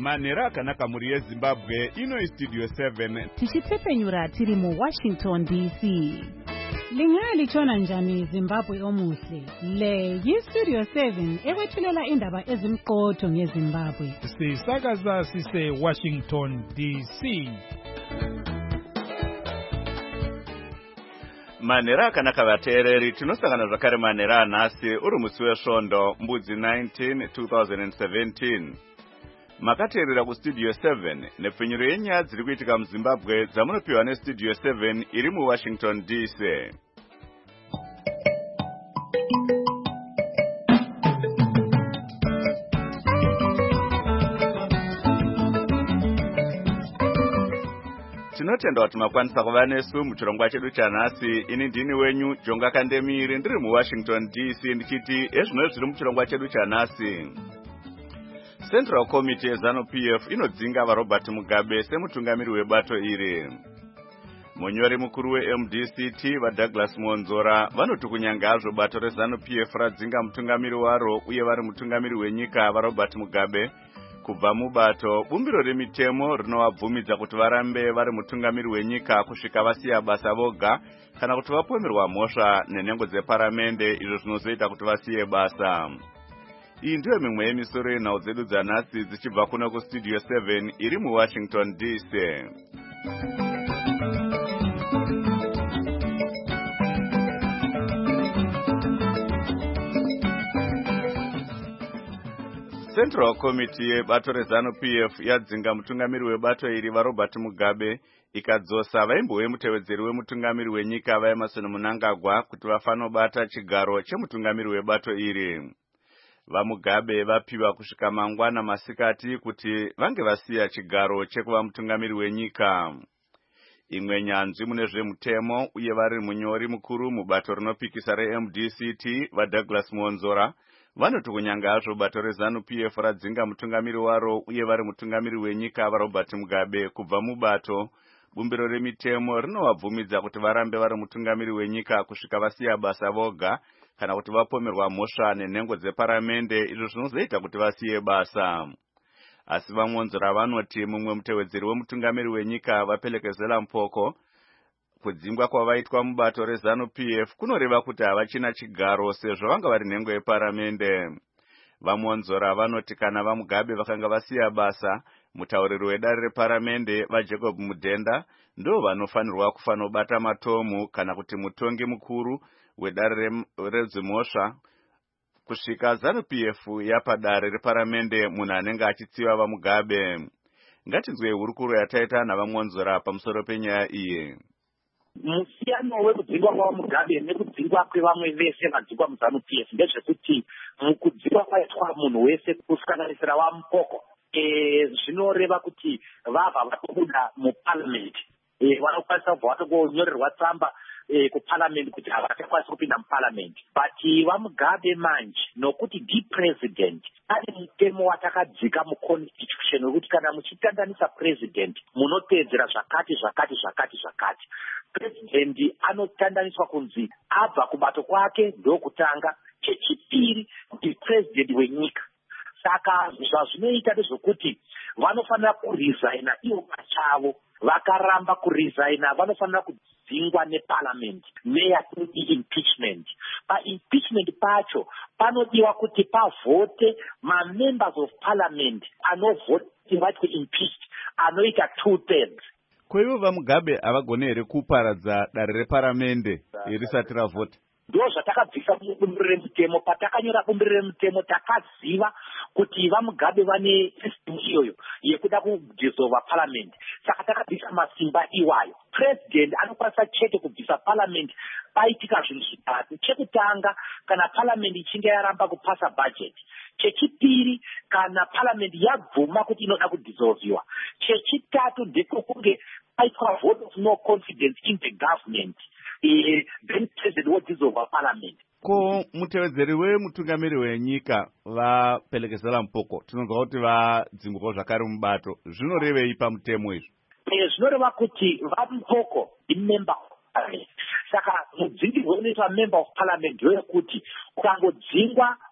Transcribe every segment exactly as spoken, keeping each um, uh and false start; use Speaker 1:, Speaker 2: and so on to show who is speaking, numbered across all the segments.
Speaker 1: manhero akanaka mhuri yezimbabwe. Ino istudio seven
Speaker 2: tichitepfenyura tiri muwashington D C. Lingalitshona njani Zimbabwe omuhle? Le yistudio seven ekwethulela indaba ezimqotho ngeZimbabwe.
Speaker 3: Sisakaza sise Washington D C.
Speaker 1: manhero akanaka vateereri, tinosangana zvakare manhero anhasi uri musi wesvondo mbudzi nineteen two thousand seventeen. Makateerera kustudio seven nepfenyuro yenyaya dziri kuitika muZimbabwe dzamunopiwa nestudio seven iri muWashington D C. Tinotenda kuti makwanisa kuva nesu muchirongwa chedu chanhasi. Ini ndini wenyu Jonga Kandemiri ndiri muWashington D C ndichiti ezvino zviri muchirongwa chedu chanhasi. Central Committee yeZanu-P F inodzinga vaRobert Mugabe semutungamiri webato iri. Munyori mukuru weM D C T vaDouglas Monzora vanoti kunyanga hazvo bato reZanu-P F radzinga mutungamiri waro uye vari mutungamiri wenyika vaRobert Mugabe kubva mubato, bumbiro remitemo rinovabvumidza kuti varambe vari mutungamiri wenyika kusvika vasiya basa voga kana kuti vapomerwa mhosva nenhengo dzeparamende, izvo zvinozoita kuti vasiye basa. Iyi ndiyo mimwe yemisoro yenhau dzedu dzanhasi dzichibva kuno kustudio seven iri muWashington D C. Central Committee yebato reZanu-P F yadzinga mutungamiri webato iri vaRobert Mugabe ikadzosa vaimbowe mutevedzeri wemutungamiri wenyika vaEmerson Mnangagwa kuti vafanobata chigaro chemutungamiri webato iri. VaMugabe vapiwa kusvika mangwana masikati kuti vange vasiya chigaro chekuva mutungamiri wenyika. Imwe nyanzvi mune zvemutemo uye vari munyori mukuru mubato rinopikisa reM D C T vaDouglas Monzora vanoti kunyanga hazvo bato reZanu-P F radzinga mutungamiri waro uye vari mutungamiri wenyika vaRobert Mugabe kubva mubato, bumbiro remitemo rinovabvumidza kuti varambe vari mutungamiri wenyika kusvika vasiya basa voga kana kuti vapomerwa mhosva nenhengo dzeparamende, izvo zvinozoita kuti vasiye basa. Asi vaMonzora vanoti mumwe mutevedzeri wemutungamiri wenyika vaPelekezela Mpoko kudzingwa kwavaitwa mubato reZanu-P F kunoreva kuti havachina chigaro sezvo vanga vari nhengo yeparamende. VaMonzora vanoti kana vaMugabe vakanga vasiya basa, mutauriri wedare reparamende vaJacob Mudhenda ndo vanofanirwa kufanobata matomu kana kuti mutongi mukuru wedare redzimhosva kusvika ZANU-P F yapadare reparamende munhu anenge achitsiva vaMugabe. Ngatinzwe hurukuro yataita navaMonzora pamusoro penyaya iyi.
Speaker 4: Musiyano wekudzingwa kwaMugabe nekudzingwa kwevamwe vese vadzingwa muZanu-P F ndezvekuti mukudzingwa kwaitwa munhu wese kusanganisira vaMupoko zvinoreva kuti vabva vatobuda muparliament, vanokwanisa kubva vatongonyorerwa tsamba kuparliament kuti havachakwanisi kupinda muparliament. But vaMugabe manje nokuti ndi-president ane mutemo watakadzika muconstitution wekuti kana muchitandanisa president munoteedzera zvakati zvakati zvakati zvakati. President anotandaniswa kunzi abva kubato kwake ndokutanga, chechipiri ndi president wenyika. Saka zvazvinoita ndezvokuti vanofanira kuresigna ivo pachavo, vakaramba kuresigna vanofanira kudzingwa neparliament neyatinoti impeachment. Paimpeachment pacho panodiwa kuti pavhote mamembers of parliament anovhoti vatwe impeached anoita two thirds.
Speaker 1: Kwaivo vaMugabe havagone here kuparadza dare reparamende risati ravhota?
Speaker 4: Ndo zvatakabvisa bumbiro remutemo. Patakanyora bumbiro remutemo takaziva kuti vaMugabe vane system iyoyo yekuda kudissolva parliament. Saka takabvisa masimba iwayo. President anokwanisa chete kubvisa parliament paitika zvinhu zvitatu. Chekutanga, kana parliament ichinge yaramba kupasa budget. Chechipiri, kana parliament yabvuma kuti inoda kudissolviwa. Chechitatu ndekunge paitwa vote of no confidence in the government. Uh, then president will dissolve parliament.
Speaker 1: Ko mutevedzeri wemutungamiri wenyika vaPelekezela Mpoko tinonzwa kuti vadzingwa zvakare mubato, zvinorevei pamutemo izvo?
Speaker 4: Zvinoreva kuti vaMupoko imember of parliament. Saka mudzingirwo unoitwa member of parliament ndeyekuti ukangodzingwa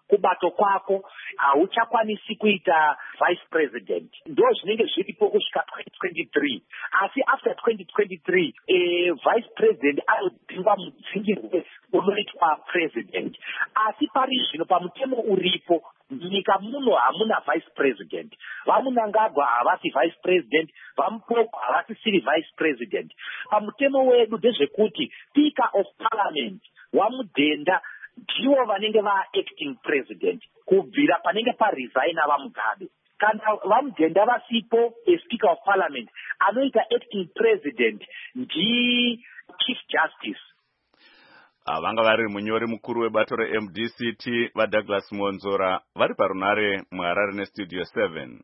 Speaker 4: kubato kwako hauchakwanisi kuita vice president. Ndo zvinenge zviripo kusvika twenty twenty-three. Asi after twenty twenty-three eh, vice president anodhingwa mudzingirwe unoitwa president. Asi pari zvino pamutemo uripo nyika muno hamuna vice president. Vamunangagwa havasi vice president, Vamupoko havasi siri vice president. Pamutemo wedu ndezvekuti speaker of parliament wamudhenda ndivo vanenge va-acting president kubvira panenge paresigna vaMugabe. Kana vamudhenda vasipo speaker of parliament anoita acting president ndi-chief justice.
Speaker 1: Vanga vari munyori mukuru webato re-M D C T vaDouglas Monzora vari parunare muHarare nestudio seven.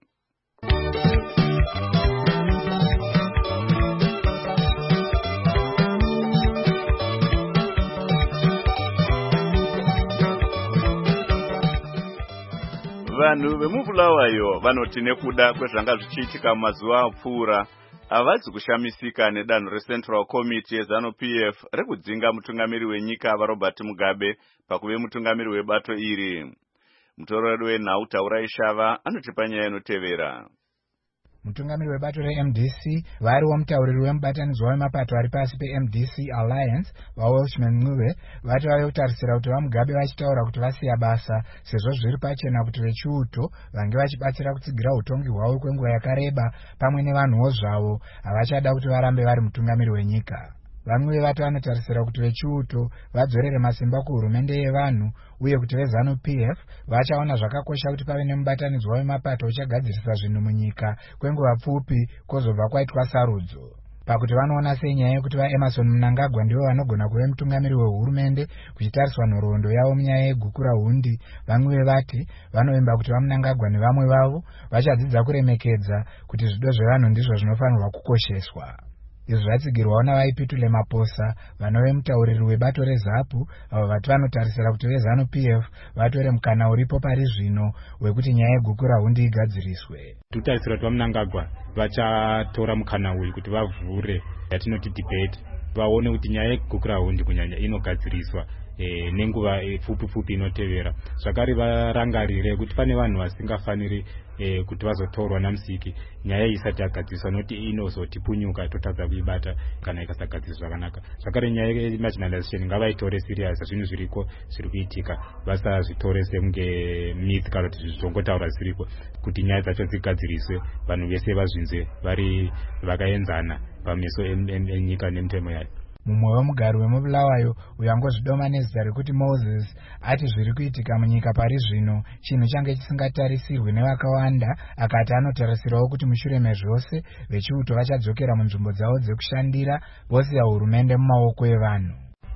Speaker 1: Vanhu vemubulawayo vanoti nekuda kwezvanga zvichiitika mumazuva apfuura havasi kushamisika nedanho reCentral Committee yeZANU-P F rekudzinga mutungamiri wenyika vaRobert Mugabe pakuve mutungamiri webato iri. Mutorori wenhau Taurai Shava anotipa nyaya inotevera.
Speaker 5: Mutungamiri webato re-M D C variwo mutauriri wemubatanidzwa wemapato ari pasi pe-M D C Alliance vaWelshman Ncube vati vave kutarisira kuti vaMugabe vachitaura kuti vasiya basa sezvo zviri pachena kuti vechiuto vange vachibatsira kutsigira utongi hwavo kwenguva yakareba pamwe nevanhuwo zvavo havachada kuti varambe vari mutungamiri wenyika. Vamwe vati vanotarisira kuti vechiuto vadzorere masimba kuhurumende yevanhu uye kuti veZANU-P F vachaona zvakakosha kuti pave nemubatanidzwa wemapato uchagadzirisa zvinhu munyika kwenguva pfupi kwozobva kwaitwa sarudzo. Pakuti vanoona senyaya yekuti vaEmerson Mnangagwa ndivo vanogona kuve mutungamiri wehurumende kuchitariswa nhoroondo yavo munyaya yegukura hundi, vamwe vati vanovimba kuti vaMnangagwa nevamwe vavo vachadzidza kuremekedza kuti zvido zvevanhu ndizvo zvinofanirwa kukosheswa. Izvi zvatsigirwawo navaipitule Maposa vanove mutauriri webato reZAPU avo vati vanotarisira kuti veZANU-P F vatore mukana uripo pari zvino wekuti nyaya yegukura hundi igadziriswe.
Speaker 6: Tutarisira kuti vaMnangagwa vachatora mukana uyu kuti vavhure yatinoti debate vaone kuti nyaya yegukura hundi kunyanya inogadziriswa E, nenguva e, pfupi pfupi inotevera. Zvakare varangarire kuti pane vanhu vasingafaniri e, kuti vazotorwa namusiki nyaya isati yagadziriswa noti inozotipunyuka totadza kuibata kana ikasagadziriswa zvakanaka. Zvakare nyaya yemarginalization ngavaitore serious zvinhu zviriko zviri kuitika vasazvitore sekunge myth kana kuti zvizongotaura zviriko kuti nyaya dzacho dzigadziriswe vanhu vese vazvinzwe vari vakaenzana pameso enyika nemutemo yayo.
Speaker 5: Mumwe wemugari wemubulawayo uyangozvidoma nezita rekuti Moses ati zviri kuitika munyika pari zvino chinhu change chisingatarisirwe nevakawanda, akati anotarisirawo kuti mushure mezvose vechiuto vachadzokera munzvimbo dzavo dzekushandira vosiya hurumende mumaoko evanhu.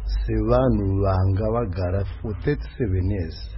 Speaker 7: Sevanhu vanga vagara for thirty-seven years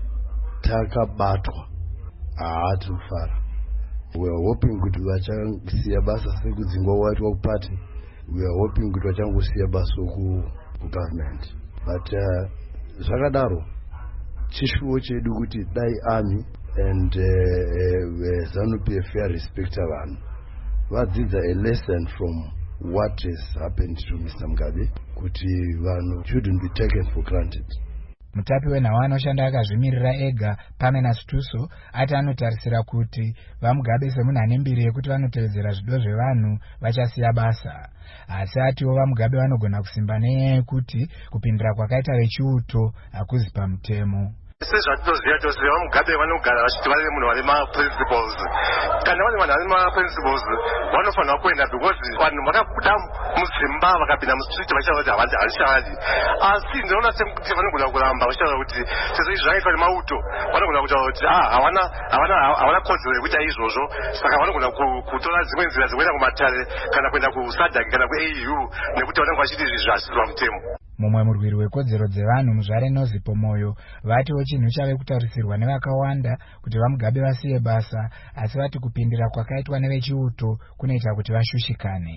Speaker 7: takabatwa haati kufara. We are hoping kuti vachasiya basa sekudzingwa waitwa kupati. We are hoping kuti vachangosiya basa ku government. But uh, zvakadaro chishuwo chedu kuti dai army and uh, uh, ZANU-P F respecta vanhu vadzidza a lesson from what has happened to Mister Mugabe kuti vanhu shouldn't be taken for granted.
Speaker 5: Mutapi wenhau anoshanda akazvimirira ega Pamela Situso ati anotarisira kuti vaMugabe semunhu ane mbiri yekuti vanotevedzera zvido zvevanhu vachasiya basa. Asi atiwo vaMugabe vanogona kusimba nenyaya yekuti kupindira kwakaita vechiuto hakuzi pamutemo.
Speaker 8: Sezvatinoziva toziva vaMugabe vanogara vachiti vane munhu vane maprinciples. Kana vane vanhu vane maprinciples vanofanira kuenda because vanhu vakabuda mudzimba vakapinda mustriti vachitaura kuti havanzi havashandi. Asi ndinoona sekuti vanogona kuramba vachitaura kuti sezvo izvi zvakaitwa nemauto vanogona kutaura kuti ah havana havana havana kodzero yekuita izvozvo, saka vanogona kutora dzimwe nzira dzekuenda kumatare kana kuenda kusadhak kana kuA U nekuti vanenge vachiti izvi zvasirwa mutemo.
Speaker 5: Mumwe murwiri wekodzero dzevanhu muzvare Nozipo Moyo vatiwo chinhu chave kutarisirwa nevakawanda kuti vaMugabe vasiye basa, asi vati kupindira kwakaitwa nevechiuto kunoita kuti vashushikane.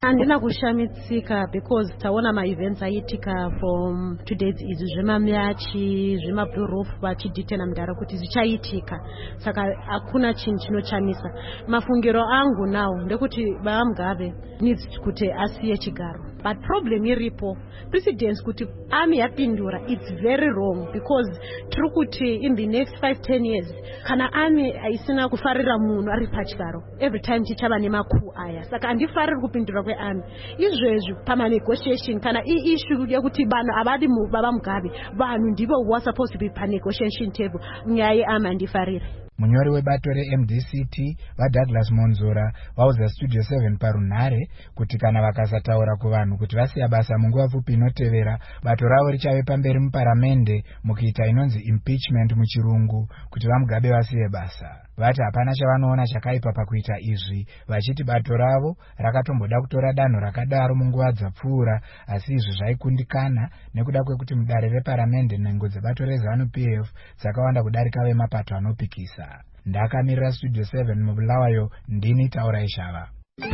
Speaker 9: Andina kushamitsika because taona ma-events aiitika from two days izvi zvemamyachi zvemablurof vachidhitena mudhara kuti zvichaitika, saka hakuna chinhu chinochamisa. Mafungiro angu nawo ndekuti Baba Mugabe needs kuti asiye chigaro, but problem iripo precedence kuti army yapindura, it's very wrong because tiri kuti in the next five ten years kana army haisina kufarira munhu ari pachigaro every time chichava nemakuu aya, saka handifariri kupindura kwearmy izvezvi pamanegotiation kana iissue yekuti vanhu havadi Baba Mugabe, vanhu ndivo who are supposed to be panegotiation table. Nyaya yearmy handifariri.
Speaker 5: Munyori webato re-M D C T vaDouglas Monzora vauza Studio seven parunhare kuti kana vakasataura kuvanhu kuti vasiya basa munguva pfupi inotevera, bato ravo richave pamberi muparamende mukuita inonzi impeachment muchirungu kuti vaMugabe vasiye basa. Vati hapana chavanoona chakaipa pakuita izvi, vachiti bato ravo rakatomboda kutora danho rakadaro munguva dzapfuura, asi izvi zvaikundikana nekuda kwekuti mudare reparamende nhengo dzebato reZanu P F dzakawanda kudarika vemapato anopikisa. Ndakamirira Studio seven mubulawayo, ndini Taura Ishava.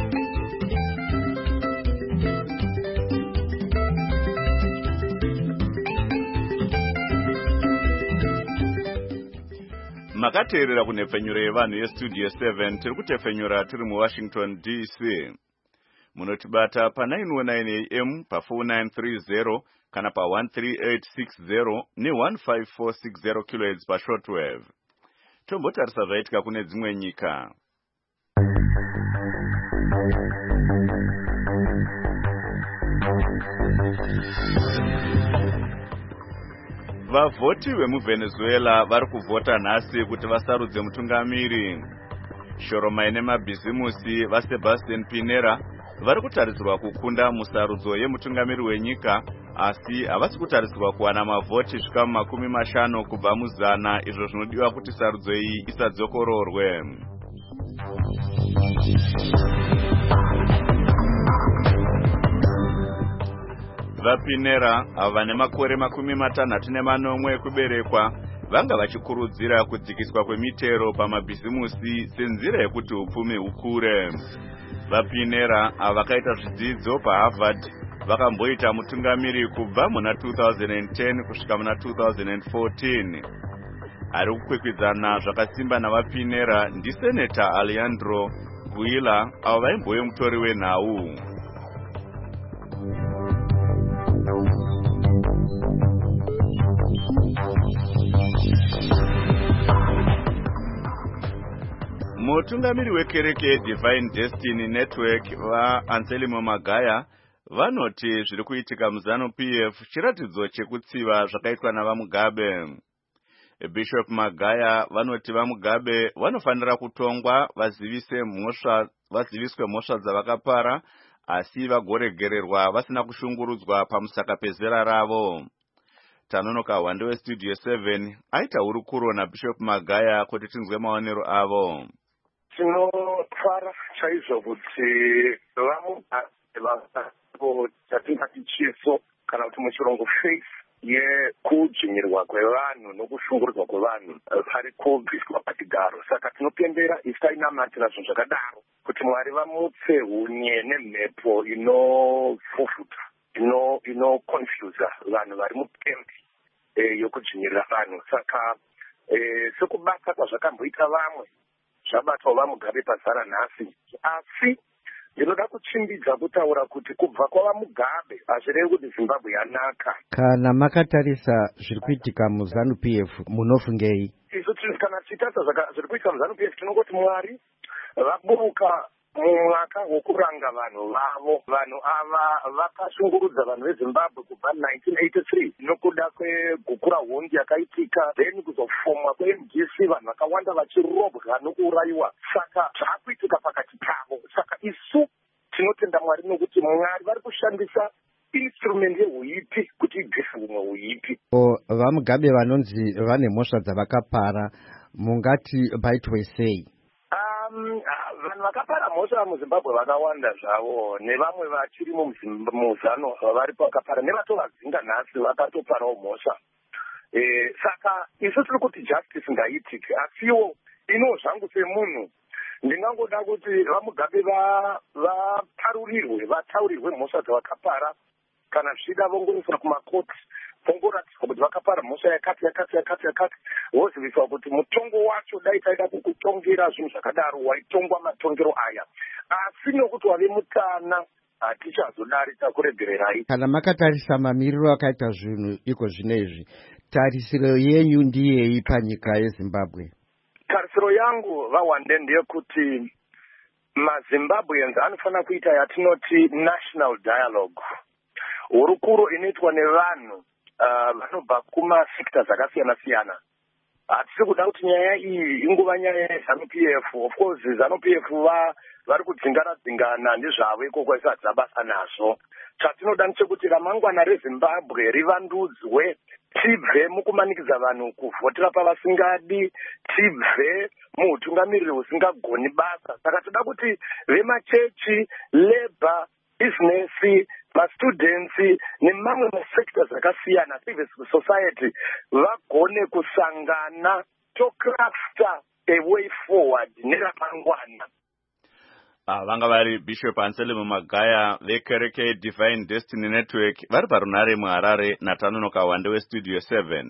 Speaker 1: Makateerera kunhepfenyuro yevanhu yeStudio seven, tiri kutefenyura tiri muWashington D C. Munotibata pa nine oh nine A M, pa four nine three zero kana pa one three eight six zero ne one five four six zero kilohertz pa shortwave. Tombotarisa zvaitika kune dzimwe nyika. Vavhoti vemuVenezuela vari kuvhota nhasi kuti vasarudze mutungamiri. Shoromai nemabhizimusi vaSebastian Pinera vari kutarisirwa kukunda musarudzo yemutungamiri wenyika, asi havasi kutarisirwa kuwana mavhoti svika makumi mashanu kubva muzana, izvo zvinodiwa kuti sarudzo iyi isadzokororwe. VaPinera ava vane makore makumi matanhatu nemanomwe ekuberekwa vanga vachikurudzira kudzikiswa kwemitero pamabhizimusi senzira yekuti upfumi hukure. VaPinera ava vakaita zvidzidzo paHarvard vakamboita mutungamiri kubva muna two thousand ten kusvika muna two thousand fourteen. Ari kukwikwidzana zvakasimba navaPinera ndiSenator Alejandro Guila avo vaimbove mutori wenhau. Mutungamiri wekereke Divine Destiny Network vaAnselmo Magaya vanoti zviri kuitika muZanu P F chiratidzo chekutsiva zvakaitwa navaMugabe. Bishop Magaya vanoti vaMugabe vanofanira kutongwa vazivise mhosva vaziviswe mhosva dzavakapara, asi vagoregererwa vasina kushungurudzwa pamusaka pezera ravo. Tanonoka hwande weStudio seven aita hurukuro naBishop Magaya kuti tinzwe maonero avo.
Speaker 10: Tinofara chaizvo kuti vaMugabe chatingati chiso kana kuti muchirungu faith yekudzvinyirwa kwevanhu nokushungurudzwa kwevanhu pari kubviswa pachigaro. Saka tinopembera isu tainamatira zvinhu zvakadaro kuti Mwari vamutse hunye nemhepo inofufuta ino inoconfusa vanhu vari mutembi yokudzvinyirira vanhu. Saka sekubata kwazvakamboita vamwe zvabatwa vaMugabe pazara nhasi, asi ndinoda kuchimbidza kutaura kuti kubva kwavaMugabe hazvirevi kuti Zimbabwe yanaka.
Speaker 11: Kana makatarisa zviri kuitika muZanu P F munofungei?
Speaker 10: Isu kana tichitarisa zviri kuitika muZanu P F tinongoti Mwari vaburuka mumwaka wokuranga vanhu vavo. Vanhu ava vakashungurudza vanhu veZimbabwe kubva nineteen eighty-three nokuda kwegukura hondi yakaitika, then kuzofomwa kweM D C, vanhu vakawanda vachirobwa nokuurayiwa. Saka zvaakuitika pakati pavo. Saka isu tinotenda Mwari nokuti Mwari vari kushandisa instrument yehuipi kuti ibvise humwe huipi.
Speaker 11: VaMugabe vanonzi vane mhosva dzavakapara, mungati paitwe sei?
Speaker 10: Um, vanhu vakapara mhosva muZimbabwe vakawanda zvavo, nevamwe vachiri muZanu vari vakapara, nevatovadzinga nhasi vakatoparawo mhosva. E, saka isu tiri kuti justice ngaitike, asiwo ino zvangu semunhu ndingangoda kuti vamugabe vatarurirwe vataurirwe mhosva dzavakapara kana zvichida vongoiswa kumakoti vongoratidzwa kuti vakapara mhosva yakati yakati yakati yakati voziviswa kuti mutongo wacho dai taida kukutongera zvinhu zvakadaro waitongwa matongero aya asi nokuti wave mutana hatichazodarika kuregererai.
Speaker 11: Kana makatarisa mamiriro akaita zvinhu iko zvinezvi, tarisiro yenyu ndiyei panyika yeZimbabwe?
Speaker 10: Tarisiro yangu vawande ndeyekuti maZimbabweans anofanira kuita yatinoti national dialogue hurukuro inoitwa nevanhu vanobva kumasekta dzakasiyana siyana. Hatisi kuda kuti nyaya iyi inguva nyaya yeZANU P F. Of course ZANU P F va vari kudzingana dzingana ndizvavo ikoko isadza basa nazvo. Chatinoda ndechekuti ramangwana reZimbabwe rivandudzwe, tibve mukumanikidza vanhu kuvhotera pavasingadi, tibve muutungamiriri husingagoni basa. Saka toda kuti vemachechi, labor, business, mastudents nemamwe masekta akasiyana civil society vagone kusangana tokrafta a way forward neramangwana.
Speaker 1: Ah, vanga vari Bishop Anselmo Magaya vekereke Divine Destiny Network vari parunare muHarare naTano Kawande weStudio seven.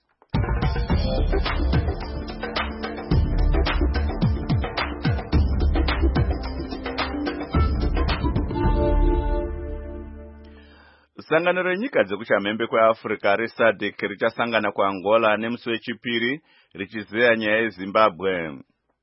Speaker 1: Sangano renyika dzekuchamhembe kweAfrica reSADC richasangana kuAngola nemusi wechipiri richizeya nyaya yeZimbabwe.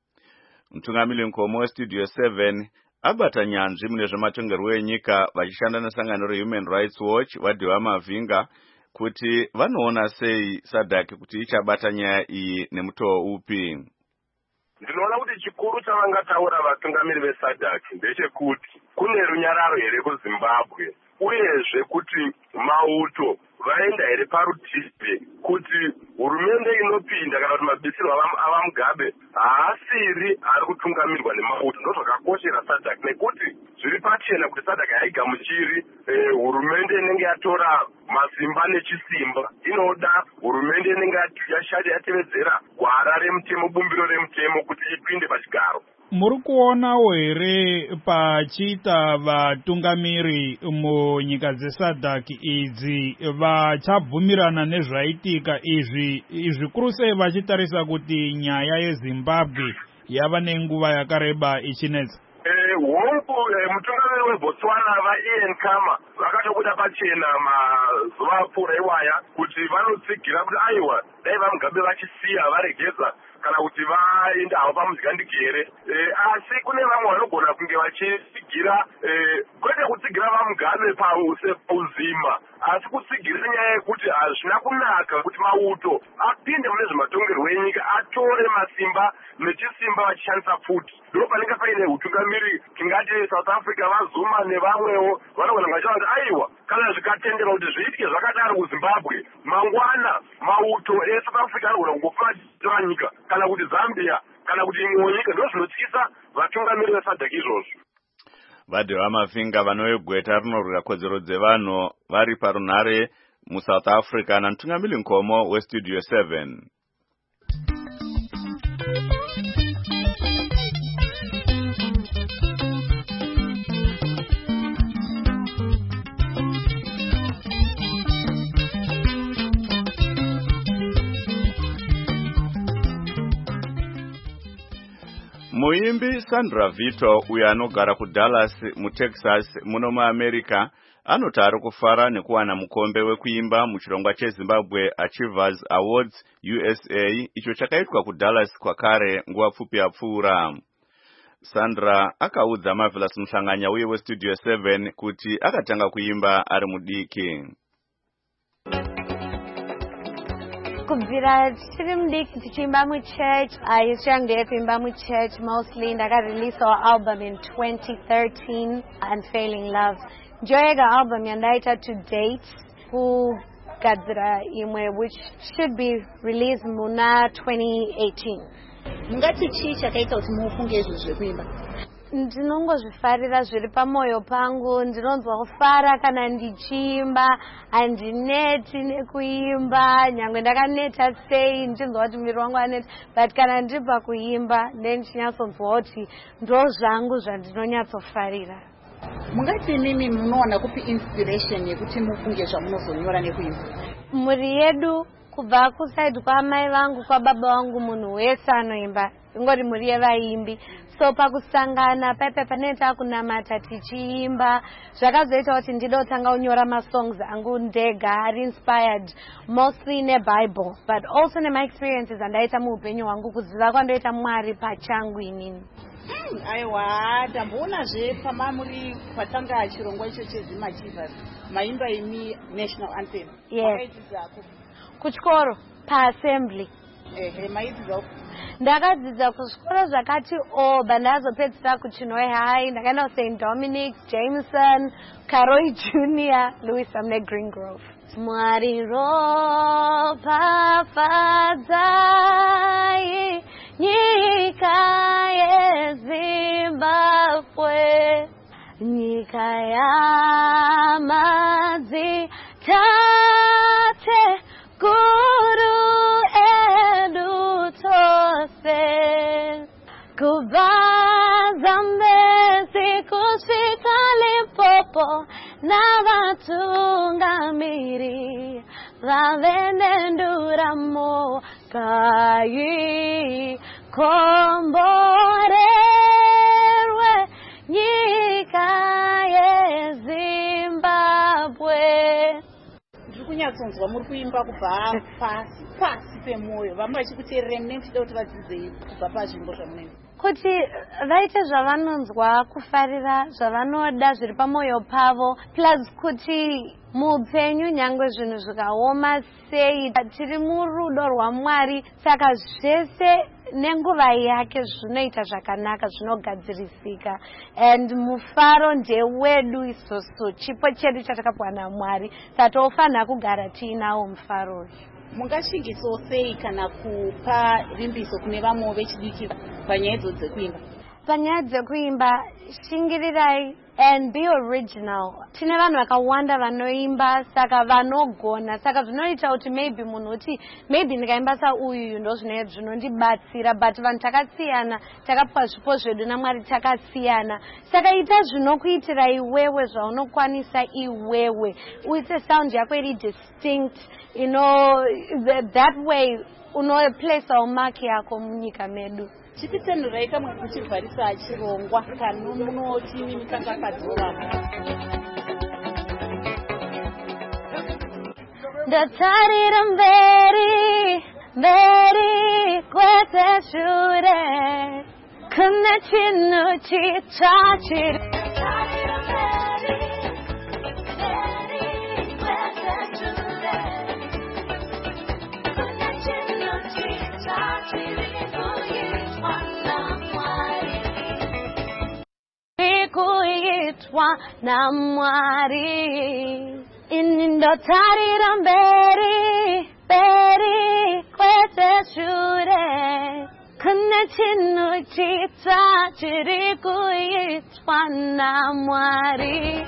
Speaker 1: Mutungamiri mukuru weStudio seven abata nyanzvi mune zvematongerwo enyika vachishanda nesangano reHuman Rights Watch vadhiwa Mavinga kuti vanoona sei SADC kuti ichabata nyaya iyi nemutoo upi.
Speaker 10: Ndinoona kuti chikuru chavangataura vatungamiri veSADC ndechekuti kune runyararo here kuZimbabwe uyezve kuti mauto vaenda here parutivi kuti hurumende inopinda kana kuti mabisiro avamugabe haasiri ari kutungamirwa nemauto. Ndo zvakakoshera SADC nekuti zviri pachena kuti SADC haigamuchiri hurumende inenge yatora masimba nechisimba. Inoda hurumende inenge yashadi yatevedzera gwara remutemo, bumbiro remutemo kuti ipinde pachigaro.
Speaker 3: Muri kuonawo here pachiita vatungamiri munyika dzeSADC idzi vachabvumirana nezvaitika izvi zvikuru sei vachitarisa kuti nyaya yeZimbabwe yava nenguva yakareba ichinetsa?
Speaker 10: Hongu mutungamiri weBotswana vaIan Khama vakatobuda pachena mazuva apfuura iwaya kuti vanotsigira kuti aiwa dai vamugabe vachisiya varegedza kana kuti vaenda havo pamuzikandikere. Asi kune vamwe vanogona kunge vachitsigira kwete kutsigira vamugabe pauzima asi kutsigira nyaya yekuti hazvina kunaka kuti mauto apinde mune zvematongerwo enyika atore masimba nechisimba vachishandisa futi. Ndo panenge paine utungamiri tingati South Africa vaZuma nevamwewo vanogona vachava kuti aiwa kana zvikatendera kuti zviitike zvakadaro kuZimbabwe mangwana mauto eSouth Africa anogona kungofa nyika kana kuti Zambia kana kuti imwe nyika. Ndo zvinotyisa vatungamiri veSADC izvozvo.
Speaker 1: Vadhiwa Mavinga vanoegweta rinorwira kodzero dzevanhu vari parunare muSouth Africa namutungamiri mukuru weStudio seven. Muimbi Sandra Vito uyo anogara kuDallas muTexas muno muAmerica anoti ari kufara nekuwana mukombe wekuimba muchirongwa cheZimbabwe Achievers Awards U S A icho chakaitwa kuDallas kwakare nguva pfupi yapfuura. Sandra akaudza Marvelous Muhlanganya uye weStudio seven kuti akatanga kuimba ari mudiki.
Speaker 12: Kubvira tiri mudiki tichiimba muchurch, history yangu ndeyekuimba muchurch mostly. Ndakarelease our album in twenty thirteen, Unfailing Love. Njoyega album yandaita to date kugadzira imwe which should be released muna twenty eighteen.
Speaker 13: Mungati chii chakaita kuti mufunge izvo zvekuimba?
Speaker 12: ndinongozvifarira zviri pamoyo pangu. Ndinonzwa kufara kana ndichiimba. Handineti nekuimba nyangwe ndakaneta sei ndinzwa kuti muviri wangu aneta, but kana ndibva kuimba ndichinyatsonzwa kuti ndo zvangu zvandinonyatsofarira.
Speaker 13: Mungati mimi munowana kupi inspiration yekuti mufunge zvamunozonyora nekuimba?
Speaker 12: Muri yedu kubva kusaidi kwamai vangu kwababa vangu munhu wese anoimba, ingori muri yevaimbi. So pakusangana paipe panoita kunamata tichiimba zvakazoita kuti ndide kutanga kunyora masongs angu ndega ari inspired mostly neBible but also nema experiences andaita muupenyu hwangu, kuziva kwandoita Mwari pachangu inini.
Speaker 13: Hmm, aiwa tamboonazve pamamuri patanga chirongwa icho chezima Jesus maimba imi national anthem.
Speaker 12: Yes. Kuchikoro paassembly.
Speaker 13: Ehe, maidzidza
Speaker 12: ndakadzidza kuzvikoro zvakati oba ndazopedzisa kuChinoi High, ndakaenda kuSaint Dominic's, Jameson, Karoi Junior, Louis Sumner Green Grove. Mwari ropafadzai nyika yeZimbabwe, nyika yamadzi tate guru edu tose, kubva Zambezi kusvika Limpopo navatungamiri vavenenduramo kai komborerwe nyika yeZimbabwe.
Speaker 13: Kunyatsonzwa muri kuimba kubva pasi pasi pemoyo, vamwe vachikuteerera munenge muchida kuti vadzidze kubva pazvimbo zvamunenge
Speaker 12: kuti vaite zvavanonzwa kufarira zvavanoda zviri pamoyo pavo, plus kuti muupenyu nyangwe zvinhu zvikaoma sei tiri murudo rwaMwari, saka zvese nenguva yake zvinoita zvakanaka zvinogadzirisika, and mufaro ndewedu isusu, chipo chedu chatakapiwa naMwari, saka tofanira kugara tiinawo mufaro uyu.
Speaker 13: Mungashingisawo sei kana kupa vimbiso kune vamwe vechidiki panyaya idzodzo dzekuimba?
Speaker 12: Panyaya dzekuimba shingirirai and be original. Tine vanhu vakawanda vanoimba saka vanogona, saka zvinoita kuti maybe munhu uti maybe ndikaimba sauyu ndo zvinondibatsira, but vanhu takasiyana, takapiwa zvipo zvedu naMwari takasiyana, saka ita zvinokuitira iwewe zvaunokwanisa iwewe, uite sound yako iri distinct, you know, that way unoplaceawo mark yako munyika medu.
Speaker 13: Chipitsenhurai kamwe kuchivharisa chirongwa kanu munoti mimi kakakadzora.
Speaker 12: Ndatarira mberi mberi kwete shure kune chinhu chitsva chiri. Kuitwa na Mwari ini ndotarira mberi mberi kwete shure kune chinhu chitsva chiri kuitwa na Mwari.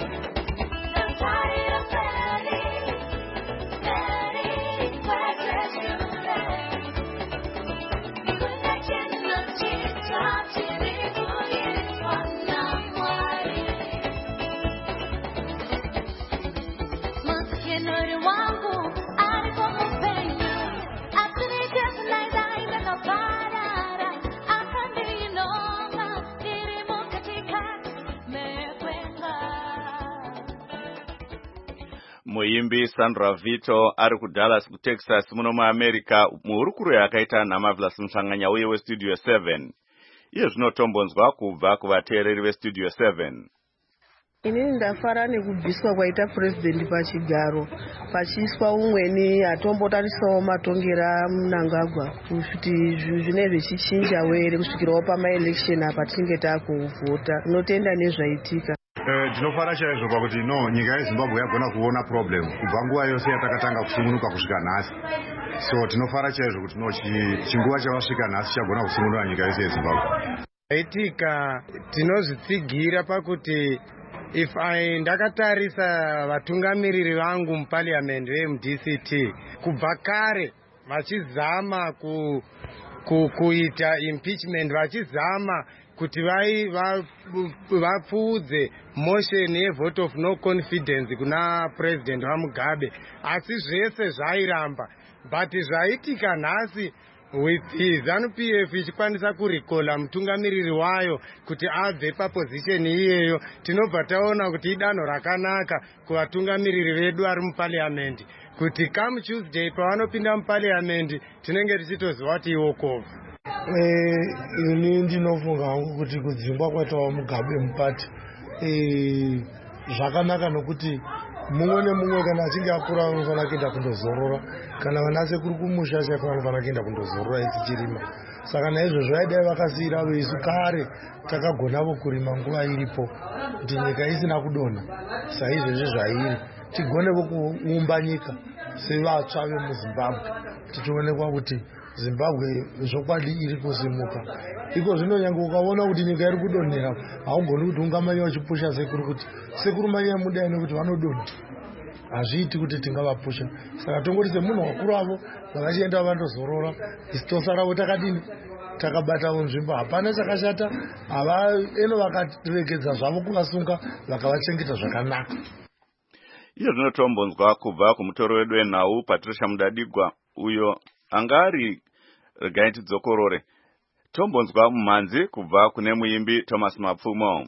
Speaker 1: Muimbi Sandra Vito ari kuDallas kuTexas muno muAmerica muhurukuro yakaita naMarvelous Mhlanganya uye weStudio seven. Iye zvinotombonzwa kubva kuvateereri veStudio seven.
Speaker 14: Inini ndafara nekubviswa kwaita president pachigaro pachiiswa umweni atombotarisawo matongera Mnangagwa kuti zvinenge zvichichinja were kusvikirawo pamaelection apa tinenge takuvhota. Tinotenda nezvaitika.
Speaker 15: Ndinofara chaizvo pakuti no nyika yeZimbabwe yagona kuona problem kubva nguva yose yatakatanga kusungunuka kusvika nhasi. So tinofara chaizvo kuti no chinguva chavasvika nhasi chagona kusungunura nyika yose yeZimbabwe.
Speaker 16: Itika tinozvitsigira pakuti if I ndakatarisa vatungamiriri vangu muparliament veM D C T kubva kare vachizama ku, ku, kuita impeachment, vachizama kuti vai vapfuudze motion yevote of no confidence kuna president waMugabe, asi zvese zvairamba. But zvaitika nhasi with ZANU P F ichikwanisa kurikola mutungamiriri wayo kuti abve paposition iyeyo, tinobva taona kuti idanho rakanaka kuvatungamiriri vedu vari muparliament kuti come Tuesday pavanopinda muparliament tinenge tichitoziva kuti walk off.
Speaker 17: Eh, ini ndinofunga hangu kuti kudzingwa kwaitawo Mugabe mupati eh, zvakanaka nokuti mumwe nemumwe kana achinge akura anofanira kuenda kundozorora, kana vanasekuru kumusha chaiko vanofanira kuenda kundozorora ichichirima. Saka naizvozvo vaidai vakasiyira vesu kare takagonavo kurima nguva iripo kuti nyika isina kudonha. Saizvozvo zvairi tigonevo kuumba nyika sevatsva vemuZimbabwe, tichionekwa kuti Zimbabwe zvokwadi iri kusimuka. Iko zvino nyange ukaona kuti nyika iri kudonhera haugoni kuti ungamanya uchipusha sekuru kuti sekuru manya mudai nekuti vanodonha. Hazviiti kuti tingavapusha. Saka tongoti semunhu wakuru avo vakachienda vandozorora, isi tosarawo takadini takabatawo nzvimbo. Hapana chakashata, ava eno vakaregedza zvavo kuvasunga vakavachengeta zvakanaka.
Speaker 1: Iyo zvinotombonzwa kubva kumutoro wedu wenhau Patricia Mudadigwa, uyo angari regai tidzokorore. Tombonzwa mumhanzi kubva kune muimbi Thomas Mapfumo.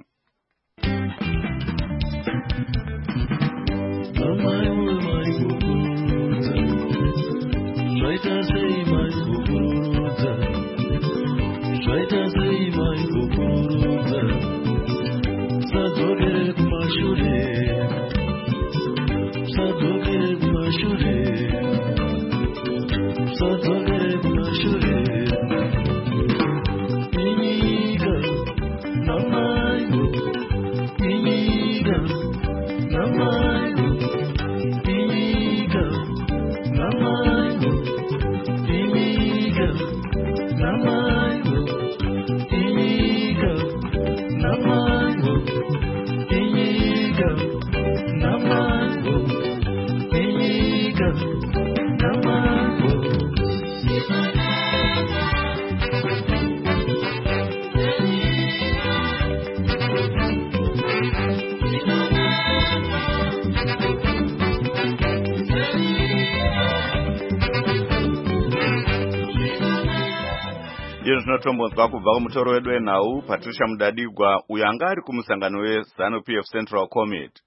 Speaker 1: Zvinotombonzwa kubva kumutoro wedu wenhau Patricia Mudadigwa, uyo anga ari kumusangano weZANU P F Central Committee.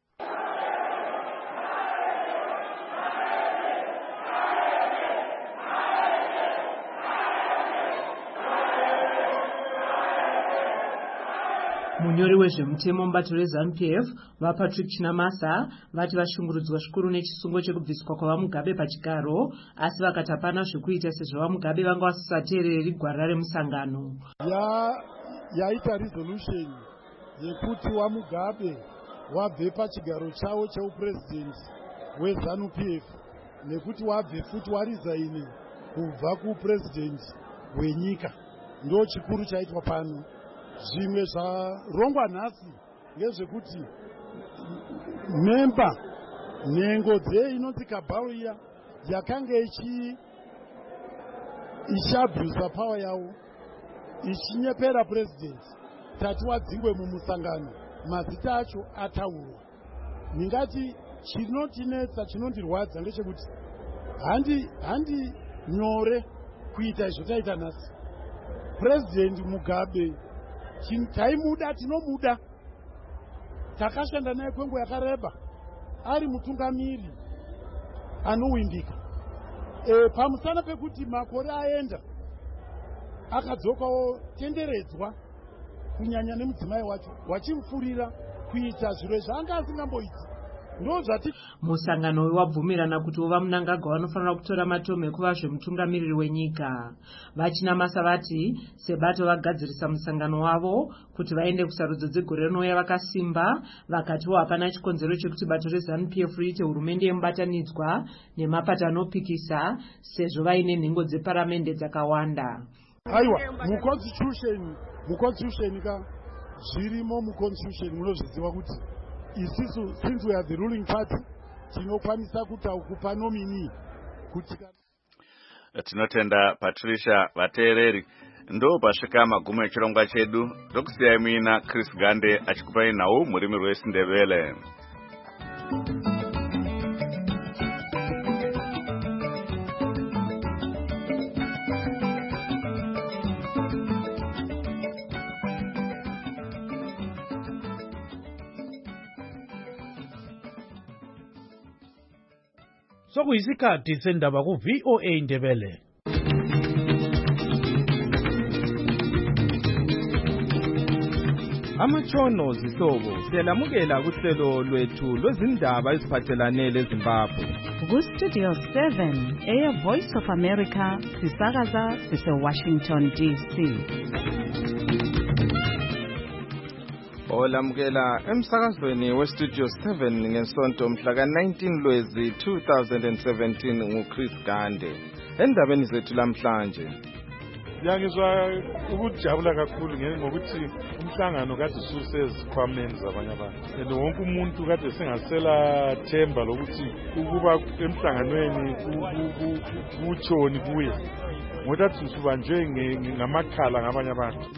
Speaker 18: Munyori wezvemutemo mubato reZANU P F vaPatrick Chinamasa vati vashungurudzwa zvikuru nechisungo chekubviswa kwavaMugabe pachigaro, asi vakati hapana zvekuita sezvo vaMugabe vanga vasateereri gwara remusangano.
Speaker 19: Ya yaita resolution yekuti waMugabe wabve pachigaro chawo cheupresident weZANU P F nekuti wabve futi warizaini kubva kupresident wenyika. Ndo chikuru chaitwa pano. Zvimwe zvarongwa nhasi ngezvekuti memba nhengo dzeinonzi Kabharo iya yakanga ichi ichabvusa power yawo ichinyepera president tati wadzingwe mumusangano, mazita acho ataurwa. Ningati chinotinetsa chinondirwadza ngechekuti handi handi nyore kuita izvo taita nhasi. President Mugabe taimuda, tinomuda, takashanda naye kwenguva yakareba ari mutungamiri anowimbika. E, pamusana pekuti makore aenda akadzokawo tenderedzwa kunyanya nemudzimai wacho wachimufurira kuita zviro zvaanga asingamboiti.
Speaker 18: Musangano wabvumirana kuti vaMnangagwa vanofanira kutora matombo ekuva zvemutungamiriri wenyika. Vachinamasa vati sebato vagadzirisa musangano wavo kuti vaende kusarudzo dzegore rinouya vakasimba, vakatiwo hapana chikonzero chekuti bato reZANU P F riite hurumende yemubatanidzwa nemapato anopikisa sezvo vaine nhengo dzeparamende dzakawanda.
Speaker 19: Aiwa, muconstitution muconstitution ka zvirimo muconstitution munozviziva kuti isisu since we are the ruling party tinokwanisa kupa nomini kuti
Speaker 1: tinotenda Patricia vateereri. Ndo pasvika magumo echirongwa chedu. Ndokusiyai muina Chris Gande achikupai nhau murimi rweSindebele.
Speaker 20: Sokuyisikhathi sendaba ku V O A Ndebele.
Speaker 21: Amatshono zihlobo siyalamukela kuhlelo lwethu lwezindaba eziphathelane leZimbabwe.
Speaker 2: Ku Studio seven eya Voice of America sisakaza sise Washington D C.
Speaker 21: Olamukela emsakazweni we Studio seven ngesonto mhla ka nineteen Lwezi two thousand seventeen nguChris Gande. Endabeni zethu lamhlanje
Speaker 22: Yangizwa ukujabula kakhulu ngokuthi umhlangano kade ususezikhwameni zabanye abantu. And wonke umuntu kade sengasela themba lokuthi ukuba emhlanganweni kuchoni kuye. Ngoba sibanjwe ngamakhala ngabanye abantu.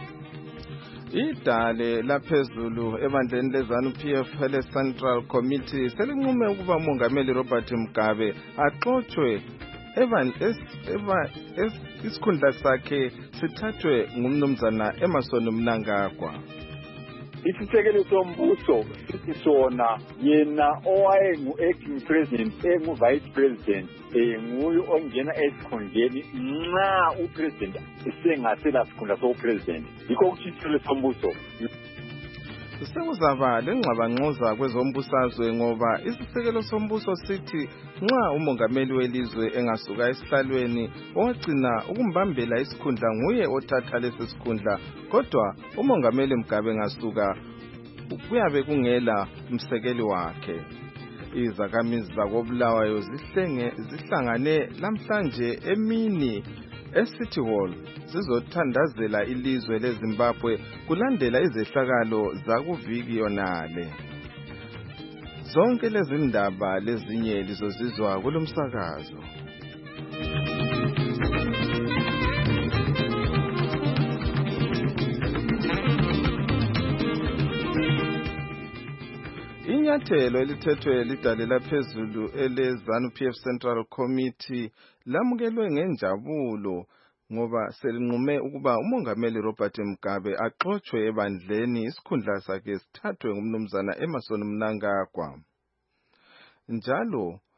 Speaker 21: Idale laphezulu ebandleni leZANU P F le Central Committee selinqume ukuba uMongameli Robert Mugabe axoxwe evan eva isikhundla sakhe sithathwe ngumnumzana Emmerson Mnangagwa.
Speaker 23: Isisekelo sombuso sithi sona yena owayengu acting president engu vice president enguyo ongena esikhundleni nxa upresident esengasela sikhundla so president. Yikho ukuthi sombuso
Speaker 21: sekuzaba lengxabangxoza kwezombusazwe ngoba isisekelo sombuso sithi nxa umongameli welizwe engasuka esihlalweni owagcina ukumbambela isikhundla nguye othatha lesi sikhundla, kodwa umongameli Mugabe ngasuka kuyabe kungela umsekeli wakhe. Izakhamizi zakobulawayo zihlenge zihlangane lamhlanje emini eCity Hall zizothandazela ilizwe leZimbabwe kulandela izehlakalo zakuviki yonale. Zonke lezi ndaba lezinye lizozizwa kulomsakazo. Inyathelo elithethwe lidalela phezulu eleZANU P F Central Committee lamukelwe ngenjabulo ngoba selinqume ukuba uMongameli Robert Mugabe axoxwe ebandleni isikhundla sakhe sithathwe ngumnumzana Emmerson Mnangagwa. Njalo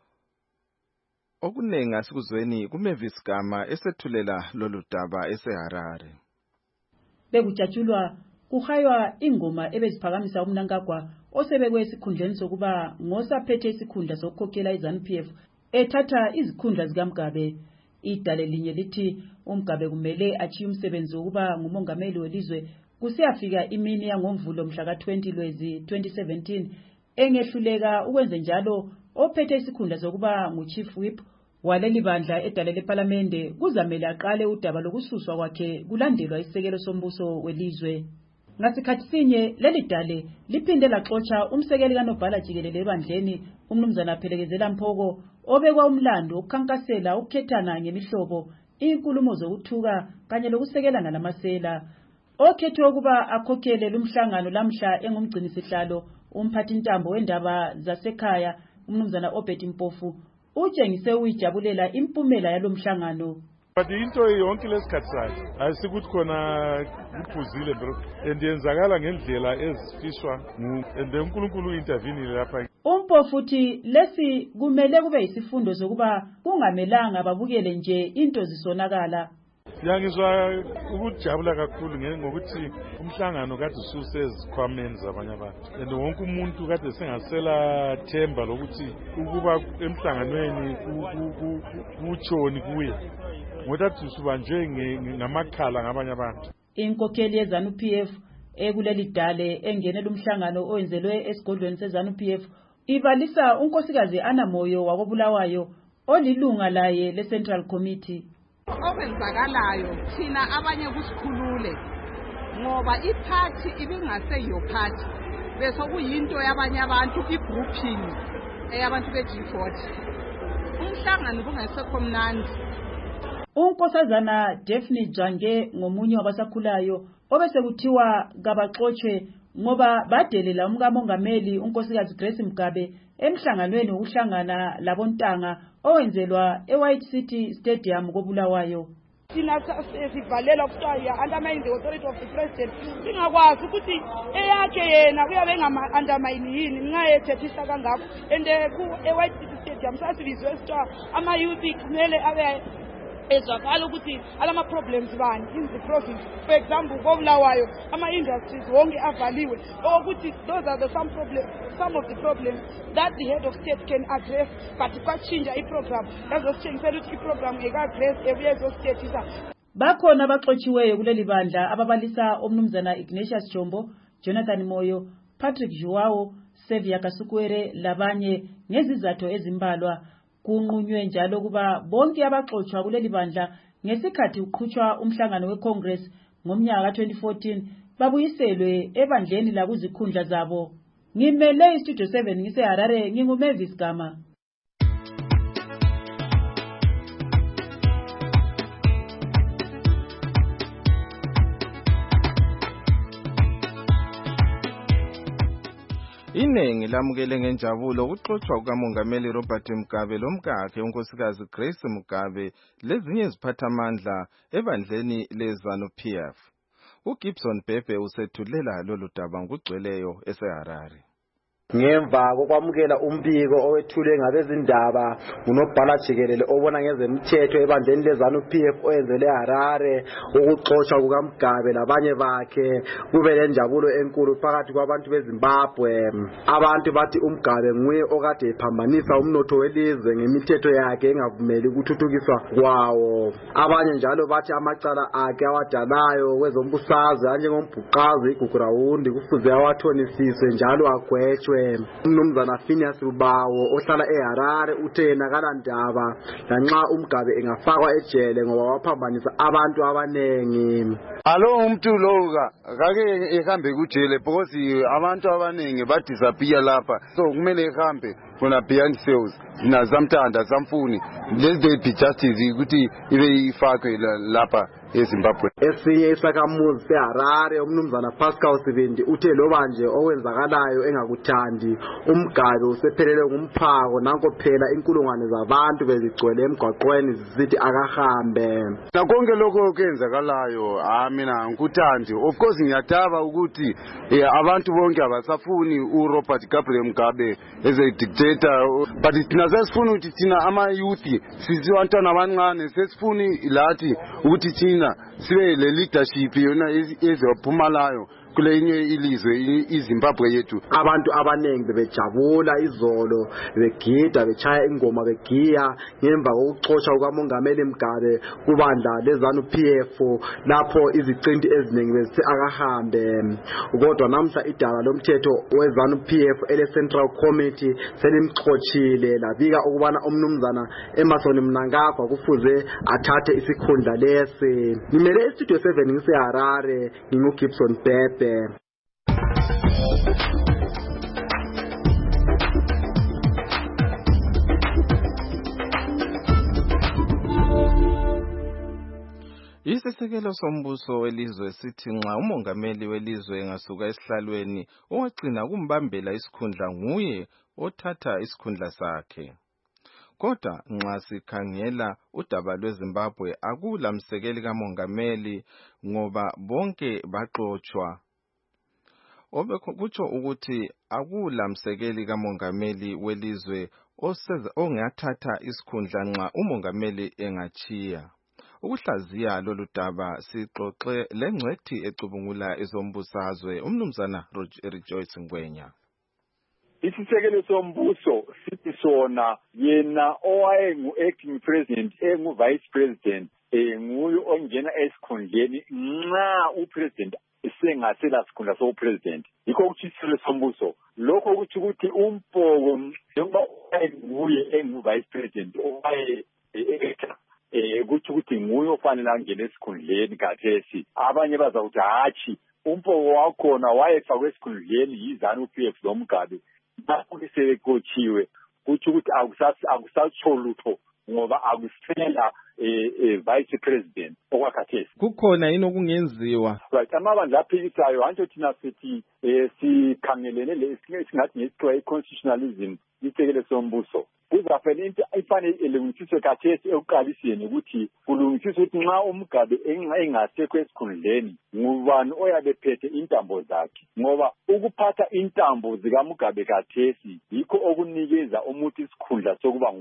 Speaker 21: okunengi asikuzweni kuMavis Gama esethulela lolu daba eseHarare.
Speaker 24: Bekujatshulwa kuhaywa ingoma ebeziphakamisa uMnangagwa osebekwe esikhundleni sokuba ngosaphethe isikhundla sokukhokhela iZANU P F ethatha izikhundla zikaMugabe. Idale linye lithi uMugabe kumele achiye umsebenzi wokuba ngumongameli welizwe kusiyafika imini yangomvulo mhla ka twenty Lwezi twenty seventeen engehluleka ukwenza njalo ophethe isikhundla sokuba nguchief whip waleli bandla edale leParliament kuzamele aqale udaba lokususwa kwakhe kulandelwa isisekelo sombuso welizwe. Ngasikhathi sinye leli dale liphinde laxoxa umsekeli kaNobhala Jikelele ebandleni umnumzana Phelekezela Mphoko obekwa umlando ukukhankasela ukukhethana ngemihlobo inkulumo zokuthuka kanye lokusekelana namasela. Okhethwe ukuba akhokhele lumhlangano lamhla engumgcinisihlalo umphathi intambo wendaba zasekhaya umnumzana Obed Mpofu utshengise uyijabulela impumela yalomhlangano.
Speaker 22: But into yonke lesikhathi sakhe asikuthi khona iphuzile bro endiyenzakala ngendlela ezifishwa and uNkulunkulu intervene lapha.
Speaker 24: Umpo futhi lesi kumele kube isifundo sokuba kungamelanga babukele nje into zisonakala.
Speaker 22: Yangizwa ukujabula kakhulu ngokuthi umhlangano kade ususezikhwameni zabanye abantu and wonke umuntu kade sengasela themba lokuthi ukuba emhlanganweni kuchoni kuye. Ngoba sibanjwe ngamakhala ngabanye abantu.
Speaker 24: Inkokheli yeZANU P F ekuleli dale engenela umhlangano owenzelwe esigodlweni seZANU P F ibalisa unkosikazi Anamoyo wakobulawayo olilunga laye leCentral Committee.
Speaker 25: Okwenzakalayo thina abanye kusikhulule
Speaker 4: ngoba iphathi ibingaseyiyo phathi bese kuyinto yabanye abantu igrouping eyabantu be-G forty. Umhlangano bungasekho mnandi.
Speaker 24: Unkosazana Daphne Jange ngomunye wabasakhulayo obese kuthiwa kabaxoxwe ngoba badelela umkamongameli unkosikazi Grace Mugabe emhlanganweni wokuhlangana labontanga owenzelwa eWhite City Stadium koBulawayo.
Speaker 6: Thina sivalela ukuthiwa undermine the authority of the president. Singakwazi ukuthi eyakhe yena uyabe ngama-undermine yini nxa ethethisa kangakho. And eWhite City Stadium sasibizwe sithiwa ama-youth kumele abe ezwakala ukuthi alama problems bani in the province. For example, koBulawayo ama-industries wonke avaliwe. Ukuthi those are the some problem, some of the problems that the head of state can address, but kwachinja i-program yazositshengisela ukuthi i-program eka-address ebuye ezosithethisa.
Speaker 24: Bakhona abaxotshiweyo kuleli bandla ababalisa omnumzana Ignatius Jombo, Jonathan Moyo, Patrick Joao, Sevia Kasukwere labanye ngezizathu ezimbalwa. Kunqunywe njalo kuba bonke abaxoxwa kuleli bandla ngesikhathi uqhutshwa umhlangano weCongress ngomnyaka ka twenty fourteen babuyiselwe ebandleni la kuzikhundla zabo. Ngimele iStudio seven ngise Harare nginguMavis Gama.
Speaker 21: Iningi lamukele ngenjabulo ukuxoxwa kukamongameli Robert Mugabe lomkakhe unkosikazi Grace Mugabe lezinye iziphathamandla ebandleni leZanu-P F. uGibson Bhebhe usethulela lolu daba ngugcweleyo eseHarare.
Speaker 7: Ngemva kokwamukela umbiko owethulwe ngabezindaba unobhala jikelele obona ngezemthetho ebandleni leZanu-P F oyenzele eHarare ukuxoxwa kukaMugabe labanye bakhe kube lenjabulo enkulu phakathi kwabantu beZimbabwe. Abantu bathi uMugabe nguye okade ephambanisa umnotho welizwe ngemithetho yakhe engavumeli ukuthuthukiswa kwawo. Abanye njalo bathi amacala akhe awadalayo kwezombusazwe anjengombhuqazi igugurawundi kufuze awathonisiswe njalo agwetshwe. Umnumzana Phineas Rubawo ohlala eHarare uthe yena kalandaba lanxa uMugabe engafakwa ejele ngoba waphambanisa abantu abanengi.
Speaker 8: Alo umuntu lo kake ehambe kujele because abantu abanengi ba disappear lapha, so kumele ehambe kona beyond sales na zamtanda zamfuni let there be justice ukuthi ibe ifakwe lapha eZimbabwe.
Speaker 7: Esinye isakamuzi seHarare umnumzana Pascal Sibindi uthe loba nje owenzakalayo engakuthandi uMugabe usephelele ngumphako nanko phela inkulungwane zabantu bezigcwele emgwaqweni zisithi akahambe.
Speaker 8: Nakonke lokho kwenzakalayo ah mina ngikuthandi. Of course ngiyadaba ukuthi abantu bonke abasafuni uRobert Gabriel Mugabe as a dictator, but thina sesifuna ukuthi thina ama youth sizibantwana abancane sesifuni lathi ukuthi thina sibe le leadership yona ezophumalayo kulenye ilizwe iZimbabwe yethu.
Speaker 7: Abantu abanengi bebejabula izolo begida bechaya ingoma begiya ngemva kokuxoxa kukamongameli Mugabe kubandla leZanu-P F lapho iziqinti eziningi bezithi akahambe. Kodwa namhla idala lomthetho weZanu-P F ele Central Committee selimxoxile labika ukubana umnumzana Emmerson Mnangagwa kufuze athathe isikhundla lesi. Nimele iStudio seven ngiseHarare nginguGibson Bhebhe.
Speaker 21: Isisekelo sombuso welizwe sithi nxa umongameli welizwe engasuka esihlalweni owagcina kumbambela isikhundla nguye othatha isikhundla sakhe. Kodwa nxa sikhangela udaba lweZimbabwe akulamsekeli kamongameli ngoba bonke baxoxwa. Obekho kutsho ukuthi akulamsekeli kamongameli welizwe ongathatha isikhundla nxa umongameli engachiya. Ukuhlaziya lolu daba sixoxe lengcwethi ecubungula ezombusazwe umnumzana Rejoice Ngwenya.
Speaker 23: Isisekelo sombuso sithi sona yena owayengu acting president engu vice president enguyo ongena esikhundleni nxa upresident sengasela sikhundla so president. Yikho ukuthi isisekelo sombuso lokho ukuthi ukuthi umpoko njengoba nguye engu vice president owaye eh ukuthi ukuthi nguye ofanele angene esikhundleni kathesi abanye bazawuthi hathi umpoko wakhona wayefakwe esikhundleni yi-ZANU P F loMgabe lapho sekotshiwe kuthi ukuthi akusatsho lutho ngoba akusela vice president okwakhathesi.
Speaker 21: Kukhona yini okungenziwa?
Speaker 23: Right, amabandla aphikisayo antsho thina sithi sikhangelene lesingathi ngesithiwa i-constitutionalism isekele sombuso. Kuzafela into ifanele elungisiswe kathesi ekuqaliseni ukuthi kulungisiswe ukuthi nxa uMgabe engasekho esikhundleni ngubani oyabe phethe intambo zakhe, ngoba ukuphatha intambo zikaMgabe kathesi yikho okunikeza umuntu isikhundla sokuba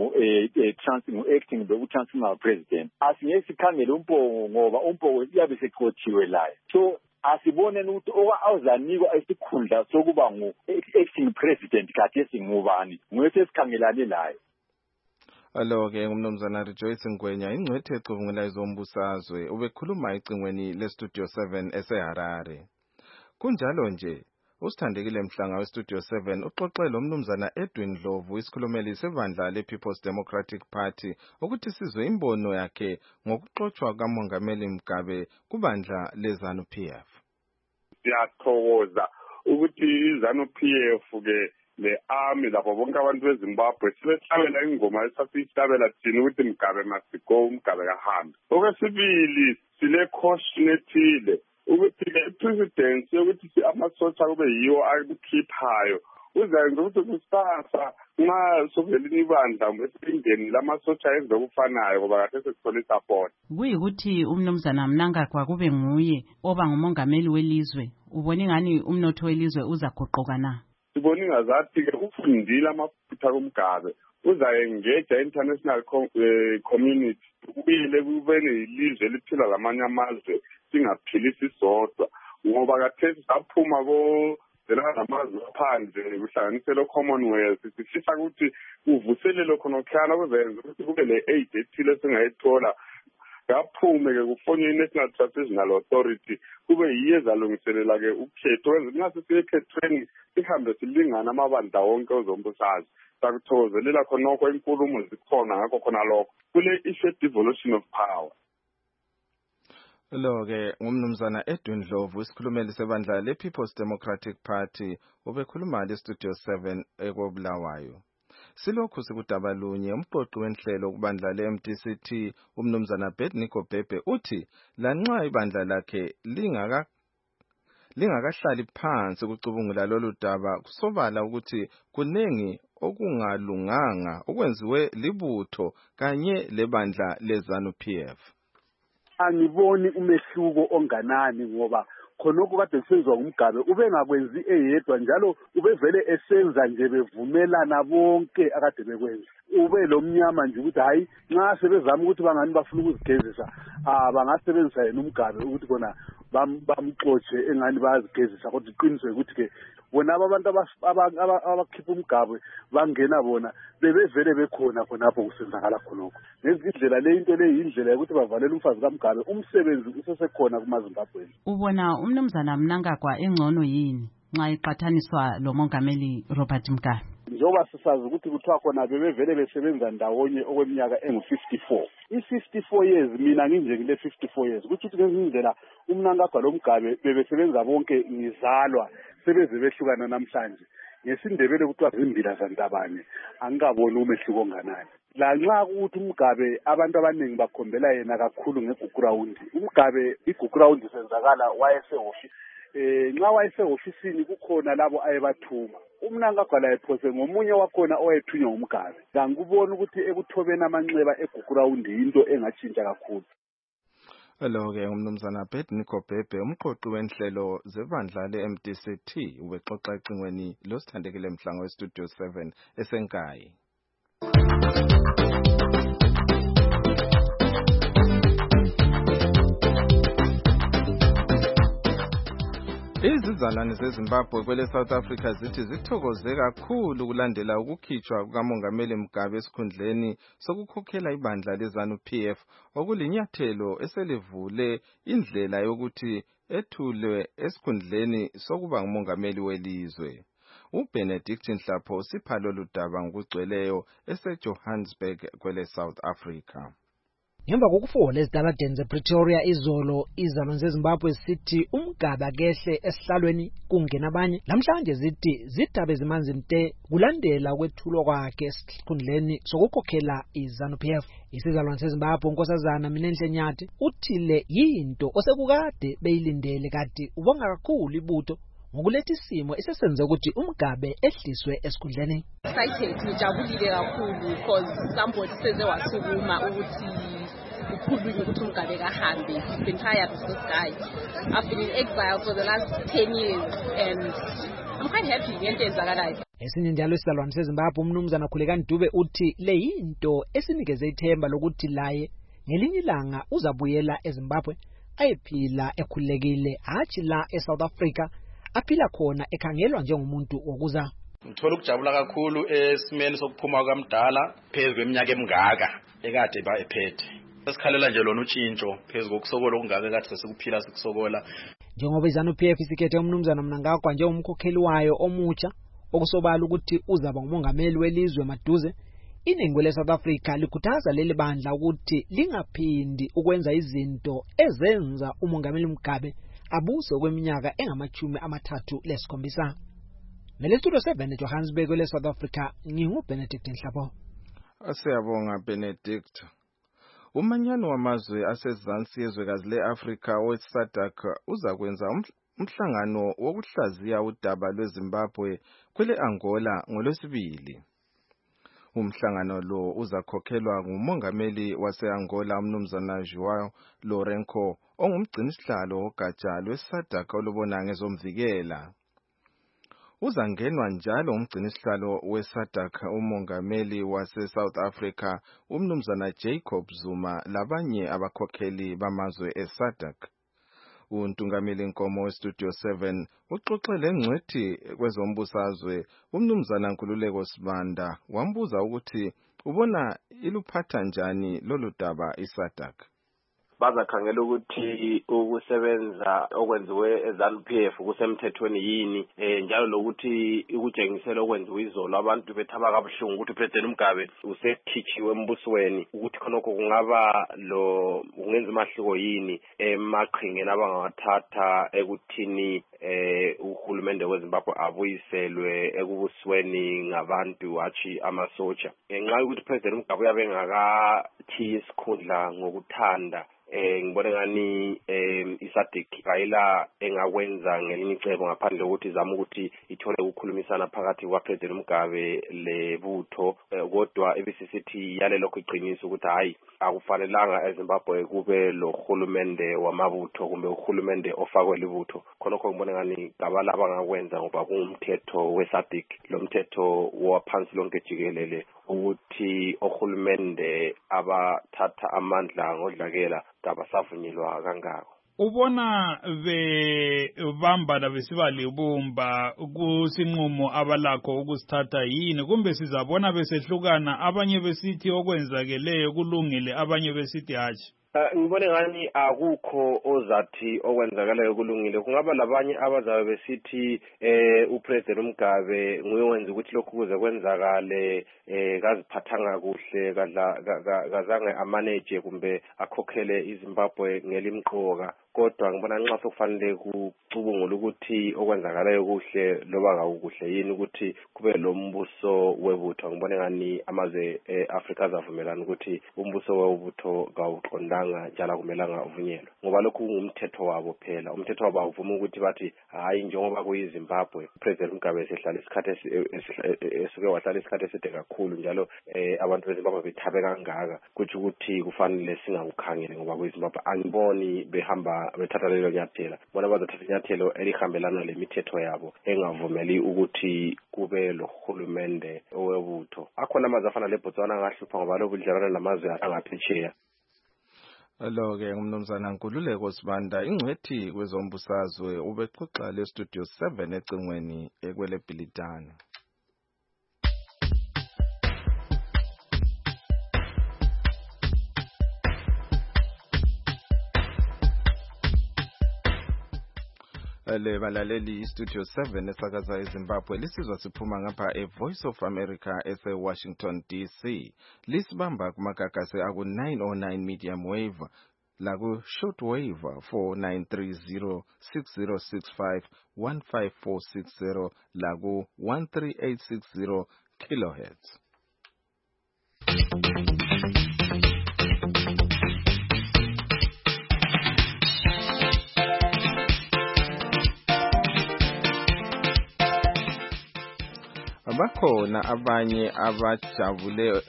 Speaker 23: ngu-acting beku-transfer president. Asingeke sikhangele umpoko ngoba umpoko uyabe seqotshiwe layo. So asiboneni ukuthi awuzanikwa isikhundla sokuba ngu-acting president kathesi ngubani nguyese sikhangelane layo.
Speaker 21: Alo-ke ngumnumzana Rejoice Ngwenya ingcwethe ecubungulayo zombusazwe ubekhuluma ecingweni le-Studio seven eseHarare. Kunjalo nje usithandekile Mhlanga we-Studio seven uxoxe lo mnumzana Edwin Ndlovu isikhulumeli sebandla le-People's Democratic Party ukuthi sizwe imbono yakhe ngokuxotshwa kaMongameli Mugabe kubandla le-ZANU P F.
Speaker 3: Siyathokoza ukuthi i-ZANU P F ke le army lapho bonke abantu beZimbabwe sibehlabela ingoma esasiyihlabela thina ukuthi Mugabe must go, Mugabe kahambe. Okwesibili sile caution ethile ukuthi le president yokuthi amasotsha kube yiwo akukhiphayo uzayenza ukuthi kusasa nxa soveline ibandla esindeni lamasotsha enze okufanayo ngoba kade sesithole support.
Speaker 2: Kuyikuthi umnumzana Mnangagwa kube nguye oba ngumongameli welizwe, ubona ingani umnotho welizwe uzaguquka na?
Speaker 3: Sibona ingazathi ke ufundile amaphutha kuMgabe uzayengeja international community kubile kube nelizwe eliphila lamanye amazwe singaphilisi sodwa ngoba kathesi saphuma ko amazwe aphandle kuhlanganisela Commonwealth sifisa ukuthi uvuselelo khona okhana kuzenza ukuthi kube le aid ethile singayithola kaphume ke kufonywe i-National Transitional Authority kube yiye ezalungiselela ke ukhetho wenza nxa sesiyekhethweni sihambe silingana amabandla wonke ozombusazwe. Sakuthokozelela khonokho inkulumo zikhona ngakho khona lokho kule issue devolution of power.
Speaker 21: Lo-ke ngumnumzana Edwin Ndlovu isikhulumeli sebandla le-People's Democratic Party ubekhuluma le-Studio seven ekobulawayo. Silokhu sikudabalunye umqoqi wenhlelo kubandla le-M D C T umnumzana Bednico Bhebhe uthi lanxa ibandla lakhe lingaka lingakahlali phansi ukucubungula lolu daba kusobala ukuthi kunengi okungalunganga okwenziwe libutho kanye lebandla le-ZANU P F.
Speaker 23: Angiboni umehluko onganani ngoba khonokho kade kusenziwa nguMgabe ubengakwenzi eyedwa njalo ubevele esenza nje bevumelana bonke akade bekwenza. Ube lo mnyama nje ukuthi hayi nxa sebezama ukuthi bangani bafuna ukuzigezisa ah bangasebenzisa yena uMgabe ukuthi kona bamxotshe engani bayazigezisa kodwa iqiniso ukuthi ke bona abantu abakhipha uMgabe bangena bona bebevele bekhona khonapho kusenzakala khonokho. Ngezindlela le into le indlela ukuthi bavalele umfazi kaMgabe umsebenzi usesekhona kumaZimbabwe.
Speaker 2: Ubona umnumzana Mnangagwa engcono yini nxa iqathaniswa lo mongameli Robert Mugabe?
Speaker 23: Njoba sisazi ukuthi kuthiwa khona bebevele besebenza ndawonye okweminyaka engu fifty-four. I fifty-four years mina nginje ngile fifty-four years ukuthi ukuthi ngezindlela uMnangagwa lo Mugabe bebesebenza bonke ngizalwa sebeze behlukana namhlanje. Ngesindebele kuthiwa zimbila zantabane angikaboni umehluko onganani. La nxa ukuthi uMgabe abantu abaningi bakhombela yena kakhulu ngeGugurawundi. uMgabe iGugurawundi senzakala wayesehofisi eh nxa wayesehofisini kukhona labo ayebathuma. uMnangagwa la ephose ngomunye wakhona owethunywa uMgabe. Ngangubona ukuthi ekuthobeni amanxeba eGugurawundi into engatshintsha kakhulu.
Speaker 21: Lo-ke umnumzana Bednico Bhebhe umqoqi wenhlelo zebandla le-M D C T ubexoxa ecingweni losithandekile Mhlanga we-Studio seven esenkayi. Izizalwane zeZimbabwe kwele South Africa zithi zithokoze kakhulu kulandela ukukhitshwa kukaMongameli Mugabe esikhundleni sokukhokhela ibandla le-ZANU P F okulinyathelo eselivule indlela yokuthi ethulwe esikhundleni sokuba ngumongameli welizwe. uBenedict Nhlapho sipha lolu daba ngokugcweleyo eseJohannesburg kwele South Africa.
Speaker 5: Ngemva kokufola ezitaladeni zePretoria izolo, izalwane zeZimbabwe sithi uMgabe akehle esihlalweni kungena abanye. Namhlanje zithi zithabe zimanzi nte kulandela kwethulwa kwakhe esikhundleni sokukhokhela iZANU-P F. Isizalwane seZimbabwe uNkosazana Minenhle Nyathi uthile yinto osekukade beyilindele kati ubonga kakhulu ibutho ngokuletha isimo esesenze ukuthi uMgabe ehliswe esikhundleni.
Speaker 9: Excited, ngijabulile kakhulu because somebody seze wasukuma ukuthi ukhulwini ukuthi uMgabe kahambe. He's been tired of this guy. I've been in exile for the last ten years and I'm quite happy ngento enzakalayo.
Speaker 5: Esinye njalo isizalwane seZimbabwe umnumzana Khulekani Dube uthi le yinto esinikeze ithemba lokuthi laye ngelinye ilanga uzabuyela eZimbabwe ayephila ekhulekile hathi la eSouth Africa aphila khona ekhangelwa njengomuntu wokuza.
Speaker 10: Ngithola ukujabula kakhulu esimeni sokuphuma kwaMdala phezulu kweminyaka emingaka ekade ba ephethe. Esikhalela nje lona utshintsho phezulu kokusokola okungaka ekade sesikuphila sikusokola.
Speaker 5: Njengoba iZANU-P F isikhethe umnumzana Mnangagwa njengomkhokheli wayo omutsha okusobala ukuthi uzaba ngumongameli welizwe maduze, iningi leSouth Africa likhuthaza leli bandla ukuthi lingaphindi ukwenza izinto ezenza umongameli Mugabe abuse kweminyaka engamachumi amathathu lesikhombisa. Nelestudio seven eJohannesburg leSouth Africa, nginguBenedict Nhlabo.
Speaker 21: Asiyabonga Benedict. Umanyano wamazwe asezansi yezwekazi leAfrika we-SADC uzakwenza umhlangano wokuhlaziya udaba lweZimbabwe kwele Angola ngolwesibili. Umhlangano lo uzakhokhelwa ngumongameli wase-Angola umnumzana João Lourenço ongumgcinisihlalo wogatsha lwe-SADC olubona ngezomvikela. Uzangenwa njalo umgcinisihlalo we-SADC umongameli wase-South Africa umnumzana Jacob Zuma labanye abakhokheli bamazwe e-SADC. Untungameli Nkomo weStudio seven uxoxele ngcwethi kwezombusazwe umnumzana Nkululeko Sibanda wambuza ukuthi ubona iluphatha njani lolu daba iSADC.
Speaker 11: Bazakhangela ukuthi ukusebenza okwenziwe eZANU-P F kusemthethweni yini eh njalo lokuthi ukujengisela okwenziwe izolo abantu bethaba kabuhlungu ukuthi uPresident Mugabe usekhichiwe embusweni ukuthi khonokho kungaba lo ungenza imahluko yini emaqhingeni abangawathatha ekuthini eh uhulumende weZimbabwe abuyiselwe ekubusweni ngabantu achi amasoja ngenxa yokuthi uPresident Mugabe uyabengakathi isikhundla ngokuthanda. Eh ngibona ngani eh iSADC ayila engakwenza ngelinye icebo ngaphandle ukuthi izama ukuthi ithole ukukhulumisana phakathi kwaPresident Mugabe lebutho kodwa ebisisithi yale lokho iqiniso ukuthi hayi akufanelanga eZimbabwe kube lo hulumende wamabutho kumbe uhulumende ofakwe libutho khonokho ngibona ngani gabala abangakwenza ngoba kungumthetho weSADC lo mthetho waphansi lonke jikelele ukuthi ohulumende abathatha amandla ngodlakela kabasavunyelwa kangako.
Speaker 25: Ubona bebamba labesiba libumba kusinqumo abalakho ukusithatha yini kumbe sizabona besehlukana abanye besithi okwenzakeleyo kulungile abanye besithi hathi?
Speaker 11: Ngibone ngani akukho ozathi okwenzakalayo kulungile kungaba labanye abazabe besithi eh uPresident Mugabe nguye wenza ukuthi lokhu kuze kwenzakale eh kaziphathanga kuhle kadla kazange amanage kumbe akhokhele iZimbabwe ngelimqoka kodwa ngibona nxa sokufanele kucubungula ukuthi okwenzakalayo kuhle loba akukuhle yini ukuthi kube lo mbuso webutho ngibone ngani amazwe eAfrika azavumelana ukuthi umbuso webutho kawuqondanga njalo kumelanga uvunyelwe ngoba lokhu kungumthetho wabo phela umthetho wabo uvuma ukuthi bathi hayi njengoba kuyiZimbabwe uPresident Mugabe esehlala isikhathi esuke wahlala isikhathi eside kakhulu njalo abantu beZimbabwe bethabe kangaka kuthi ukuthi kufanele singakukhangele ngoba kuyiZimbabwe angiboni behamba bethatha lelo nyathelo bona bazothatha inyathelo elihambelana lemithetho yabo engavumeli ukuthi kube lo hulumende owebutho akhona amazwe afana leBotswana angahlupha ngoba lobudlelwane namazwe angaphetsheya.
Speaker 21: Lo-ke umnumzana Nkululeko Sibanda ingcwethi kwezombusazwe ubexoxa leStudio seven ecingweni ekwele Bhilitane. le balaleli Studio seven esakaza eZimbabwe lisizwa siphuma ngapha eVoice of America ese-Washington D C. Lisibamba kumagagasi aku nine oh nine medium wave laku shortwave four nine three zero six zero six five one five four six zero laku one three eight six zero kilohertz. Bakhona abanye abajabule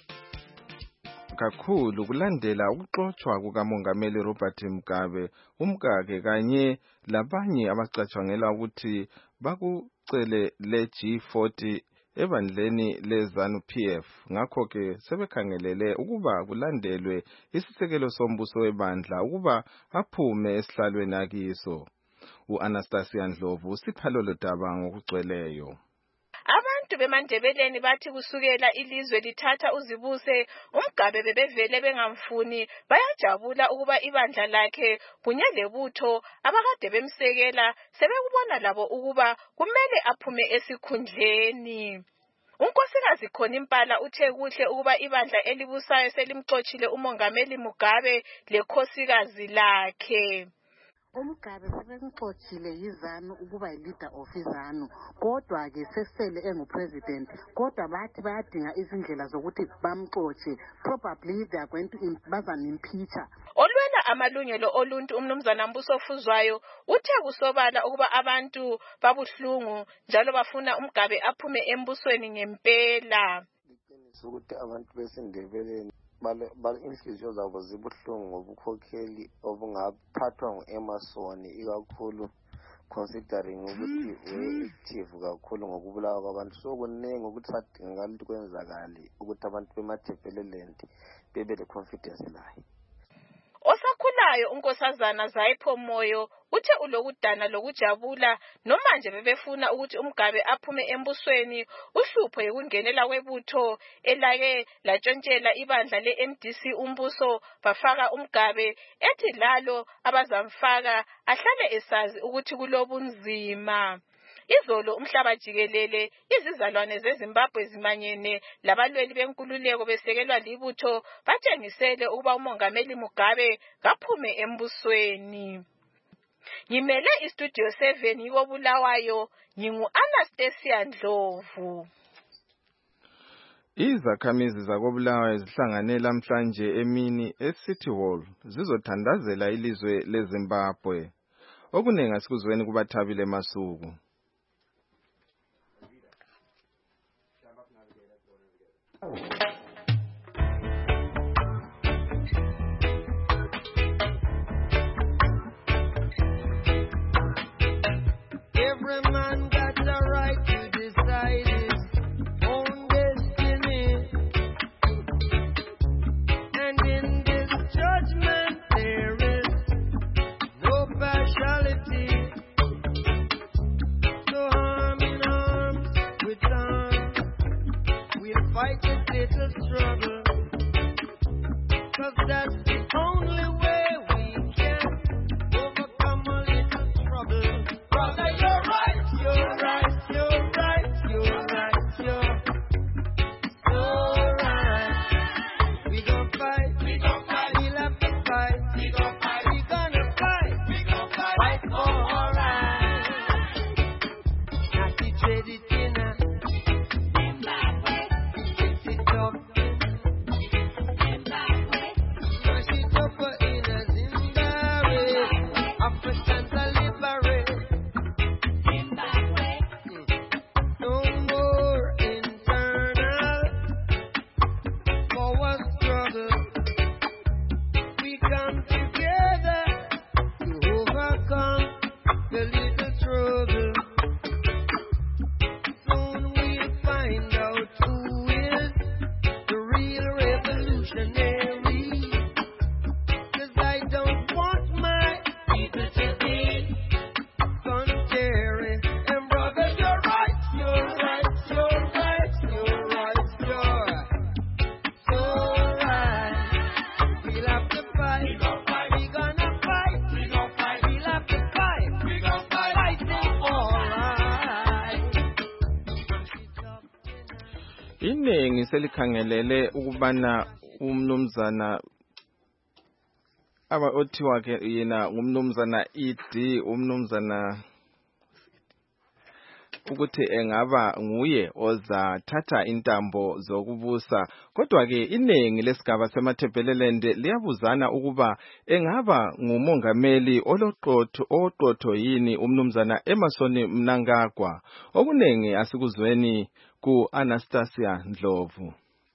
Speaker 21: kakhulu kulandela ukuxoxwa kukamongameli Robert Mugabe umkakhe kanye labanye abacatshangela ukuthi bakucele le G forty ebandleni leZANU P F. Ngakho ke sebekhangelele ukuba kulandelwe isisekelo sombuso webandla ukuba aphume esihlalweni akiso. U-Anastasia Ndlovu siphalolo daba ngokugcweleyo.
Speaker 12: Abantu beMandebeleni bathi kusukela ilizwe lithatha uzibuse uMgabe bebevele bengamfuni bayajabula ukuba ibandla lakhe kunye lebutho abakade bemsekela sebekubona labo ukuba kumele aphume esikhundleni. Unkosikazi Khonimpala uthe kuhle ukuba ibandla elibusayo selimxoxile umongameli Mugabe lekhosikazi lakhe.
Speaker 13: uMgabe sebemxoxile yizanu ukuba yi-leader of izanu kodwa ke sesele engupresident kodwa bathi bayadinga izindlela zokuthi bamxoxe probably they are going to bazanimpeacha.
Speaker 12: Olwela amalungelo oluntu umnumzana Mbuso Fuzwayo uthe kusobala ukuba abantu babuhlungu njalo bafuna uMgabe aphume embusweni ngempela.
Speaker 14: Ukuthi abantu besindebeleni bale inhliziyo zabo zibuhlungu ngobukhokheli obungaphathwa ngu-Emerson ikakhulu considering ukuthi we-active kakhulu ngokubulawa kwabantu so kuningi ukuthi sadingakala ukuthi kwenzakale ukuthi abantu beMatabeleland bebe le-confidence layo.
Speaker 12: Osakhulayo unkosazana Zaipho Moyo uthe ulokudana lokujabula noma nje bebefuna ukuthi uMgabe aphume embusweni uhlupho yekungenela kwebutho elake latshontshela ibandla le-M D C umbuso bafaka uMgabe ethi lalo abazamfaka ahlale esazi ukuthi kulobunzima. Izolo umhlaba jikelele izizalwane zeZimbabwe zimanyene labalweli benkululeko besekelwa libutho batshengisele ukuba umongameli Mugabe kaphume embusweni. Ngimele iStudio seven yiko Bulawayo ngingu Anastasia Ndlovu.
Speaker 21: Izakhamizi zakobulawayo zihlangane namhlanje emini eCity Hall zizothandazela ilizwe leZimbabwe. Okunengi asikuzweni kubathabile masuku.
Speaker 15: Every man got the right to decide his own destiny, and in this judgment there is no partiality. So arm in arms with arms, we'll fight this little struggle, 'cause that's the only way we can overcome a little trouble. Brother, you're right, you're right, you're right, you're right, you're so right. We gon' fight, we gon' fight, we'll have to fight, we gon' fight, we gonna fight, we gon' fight, fight for all right. Now she trade it in a Zimbabwe, it's it up in Zimbabwe. Now she tougher in a Zimbabwe, Africans are liberate. No more internal power struggle. We come together to overcome the little struggle. Soon we'll find out who is the real revolutionary. 'Cause I don't want my people to be contrary. And brother, you're right, you're right, you're right, you're right, you're so right. We'll have to fight, we gon' fight, we gonna fight, we gon' fight, we'll have to fight, we gon' fight, fight
Speaker 21: selikhangelele ukubana umnumzana aba othiwa ke yena umnumzana E D umnumzana ukuthi engaba nguye ozathatha intambo zokubusa. Kodwa ke iningi lesigaba semaThebeleland liyabuzana ukuba engaba ngumongameli oloqotho oqotho yini umnumzana Emmerson Mnangagwa. Okuningi asikuzweni ku Anastasia Ndlovu.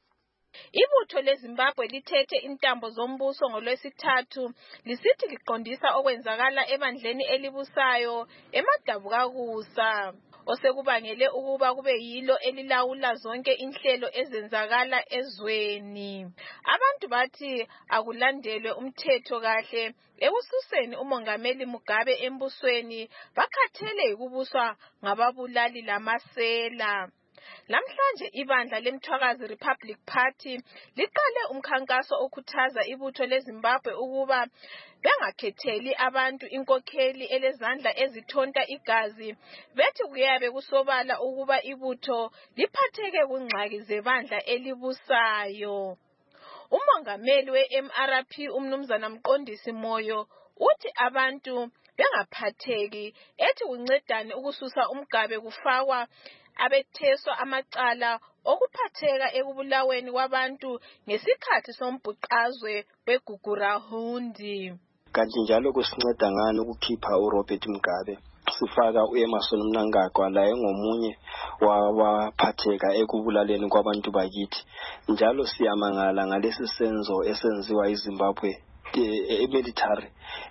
Speaker 12: Ibutho leZimbabwe lithethe intambo zombuso ngolwesithathu lisithi liqondisa okwenzakala ebandleni elibusayo eMadabukakusa osekubangele ukuba kube yilo elilawula zonke inhlelo ezenzakala ezweni. Abantu bathi akulandelwe umthetho kahle ekususeni umongameli Mugabe embusweni bakhathele ukubuswa ngababulali lamasela. Namhlanje ibandla leMthwakazi Republic Party liqale umkhankaso okhuthaza ibutho leZimbabwe ukuba bengakhetheli abantu inkokheli elezandla ezithonta igazi. Bethi kuyabe kusobala ukuba ibutho liphatheke kungxaki zebandla elibusayo. Umongameli we-M R P umnumzana Mqondisi Moyo uthi abantu bengaphatheki ethi kuncedane ukususa umgabe kufakwa abetheswa amacala okuphatheka ekubulaweni kwabantu ngesikhathi sombhuqazwe weGugurahundi.
Speaker 1: Kanti njalo kusinceda ngani ukukhipha uRobert Mugabe sifaka uEmmerson Mnangagwa laye ngomunye wabaphatheka ekubulaleni kwabantu bakithi. Njalo siyamangala ngalesi senzo esenziwa iZimbabwe military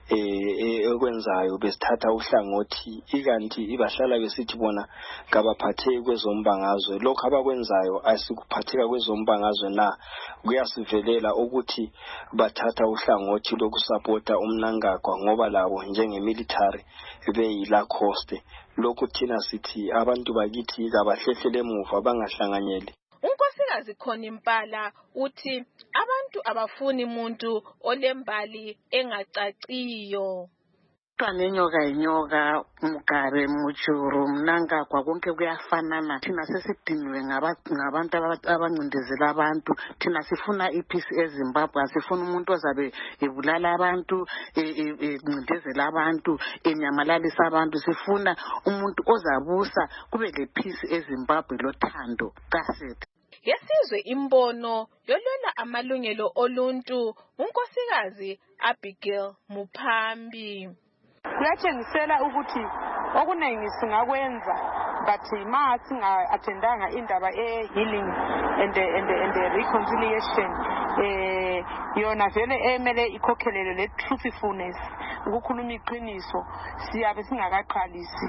Speaker 1: ekwenzayo besithatha uhlangothi ikanti ibahlala besithi bona kabaphatheki kwezombangazwe. Lokho abakwenzayo asikuphatheka kwezombangazwe na kuyasivelela ukuthi bathatha uhlangothi lokusupporta uMnangagwa ngoba labo njengemilitary beyila coste. Lokho thina sithi abantu bakithi kabahlehlele emuva bangahlanganyeli.
Speaker 12: Unkosikazi Khona Impala uthi abantu abafuni umuntu olembali engacaciyo.
Speaker 13: Nenyoka inyoka Mugabe Mujuru Mnangagwa konke kuyafanana. Thina sesidiniwe ngabantu abancindezela abantu. Thina sifuna ipeace eZimbabwe, sifuna umuntu ozabe ebulala abantu, encindezela abantu, enyamalalisa abantu. Sifuna umuntu ozabusa kube le peace eZimbabwe lothando kasethu.
Speaker 12: Yesizwe imbono yolwela amalungelo oluntu unkosikazi Abigail Muphambi.
Speaker 6: Kuyatshengisela ukuthi okuningi singakwenza but ma singa-attendanga indaba e-healing and and and reconciliation eh yona vele emele ikhokhelele le truthfulness ukukhuluma iqiniso siyabe singakaqalisi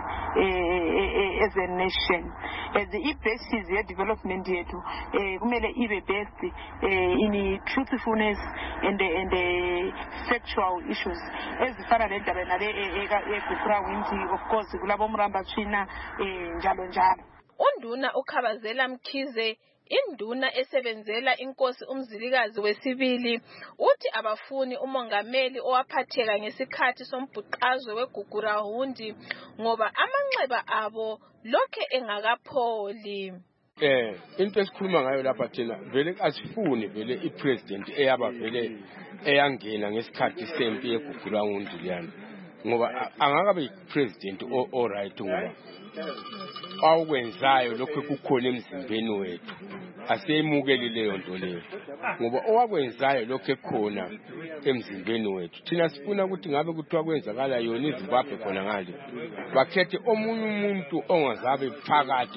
Speaker 6: as a nation as the basis ye development yethu kumele ibe based in truthfulness and and sexual issues ezifana nendaba nale eGugurahundi of course kulabo Mramba China njalo njalo.
Speaker 12: Unduna uKhabazela Mkhize induna esebenzela inkosi umzilikazi wesibili uthi abafuni umongameli owaphatheka ngesikhathi sombhuqazwe weGugurahundi ngoba amanxeba abo lokhe engakapholi.
Speaker 16: Eh into esikhuluma ngayo lapha thina vele asifuni vele ipresident eyaba vele eyangena ngesikhathi sempi yeGugurahundi liyana ngoba angakabe ipresident o right ngoba awukwenzayo lokho kukhona emzimbeni wethu aseyimukeli leyo nto leyo ngoba owakwenzayo lokho ekhona emzimbeni wethu thina sifuna ukuthi ngabe kuthiwa kwenzakala yona iZimbabwe khona ngale bakhethe omunye umuntu ongazabe phakathi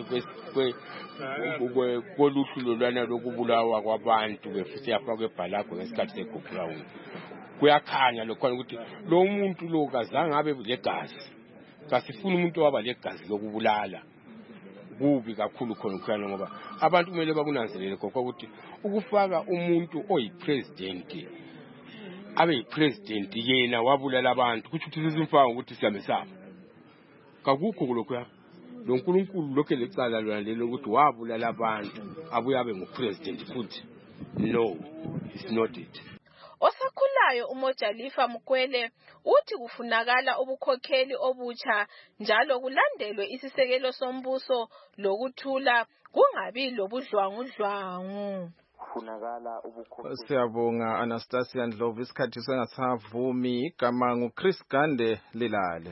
Speaker 16: kwe koluhlu lolwana lokubulawa kwabantu befuthi yapha kwebhalagwe ngesikhathi seGugurahundi. Kuyakhanya lokho ukuthi lo muntu lo kazange abe legazi kasifuna umuntu waba legazi lokubulala kubi kakhulu khona khona ngoba abantu kumele bakunanzelele kokho ukuthi ukufaka umuntu oyipresident abe yipresident yena wabulala abantu kuthi ukuthi sizimfaka ukuthi siyamesaba kakukho kulokho ya lo nkulunkulu lokho lecala lona lelo ukuthi wabulala abantu abuye abe ngupresident futhi no it's not it.
Speaker 12: Osakhulu Ngokulandelayo uMojalifa Mukwele uthi kufunakala ubukhokheli obutsha njalo kulandelwe isisekelo sombuso lokuthula kungabi lobudlwangudlwangu.
Speaker 21: Siyabonga Anastasia Ndlovu, isikhathi sengasavumi. Igama nguChris Gande Lilale.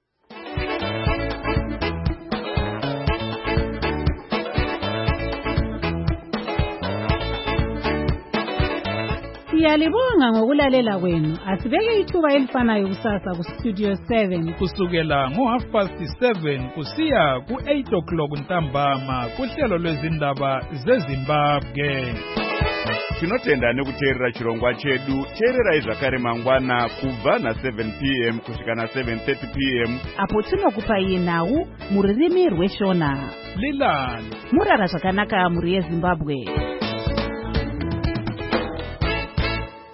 Speaker 17: Siyalibonga ngokulalela kwenu. Asibeke ithuba elifanayo kusasa ku Studio seven
Speaker 25: kusukela ngo half past seven kusiya ku eight o'clock ntambama kuhlelo lwezindaba zeZimbabwe.
Speaker 18: Tinotenda nekuteerera chirongwa chedu. Teerera zvakare mangwana kubva na seven p m kusvika na seven thirty p m
Speaker 17: apo tinokupai nhau muririmi rweshona.
Speaker 25: Lilani
Speaker 17: murara zvakanaka muri yeZimbabwe.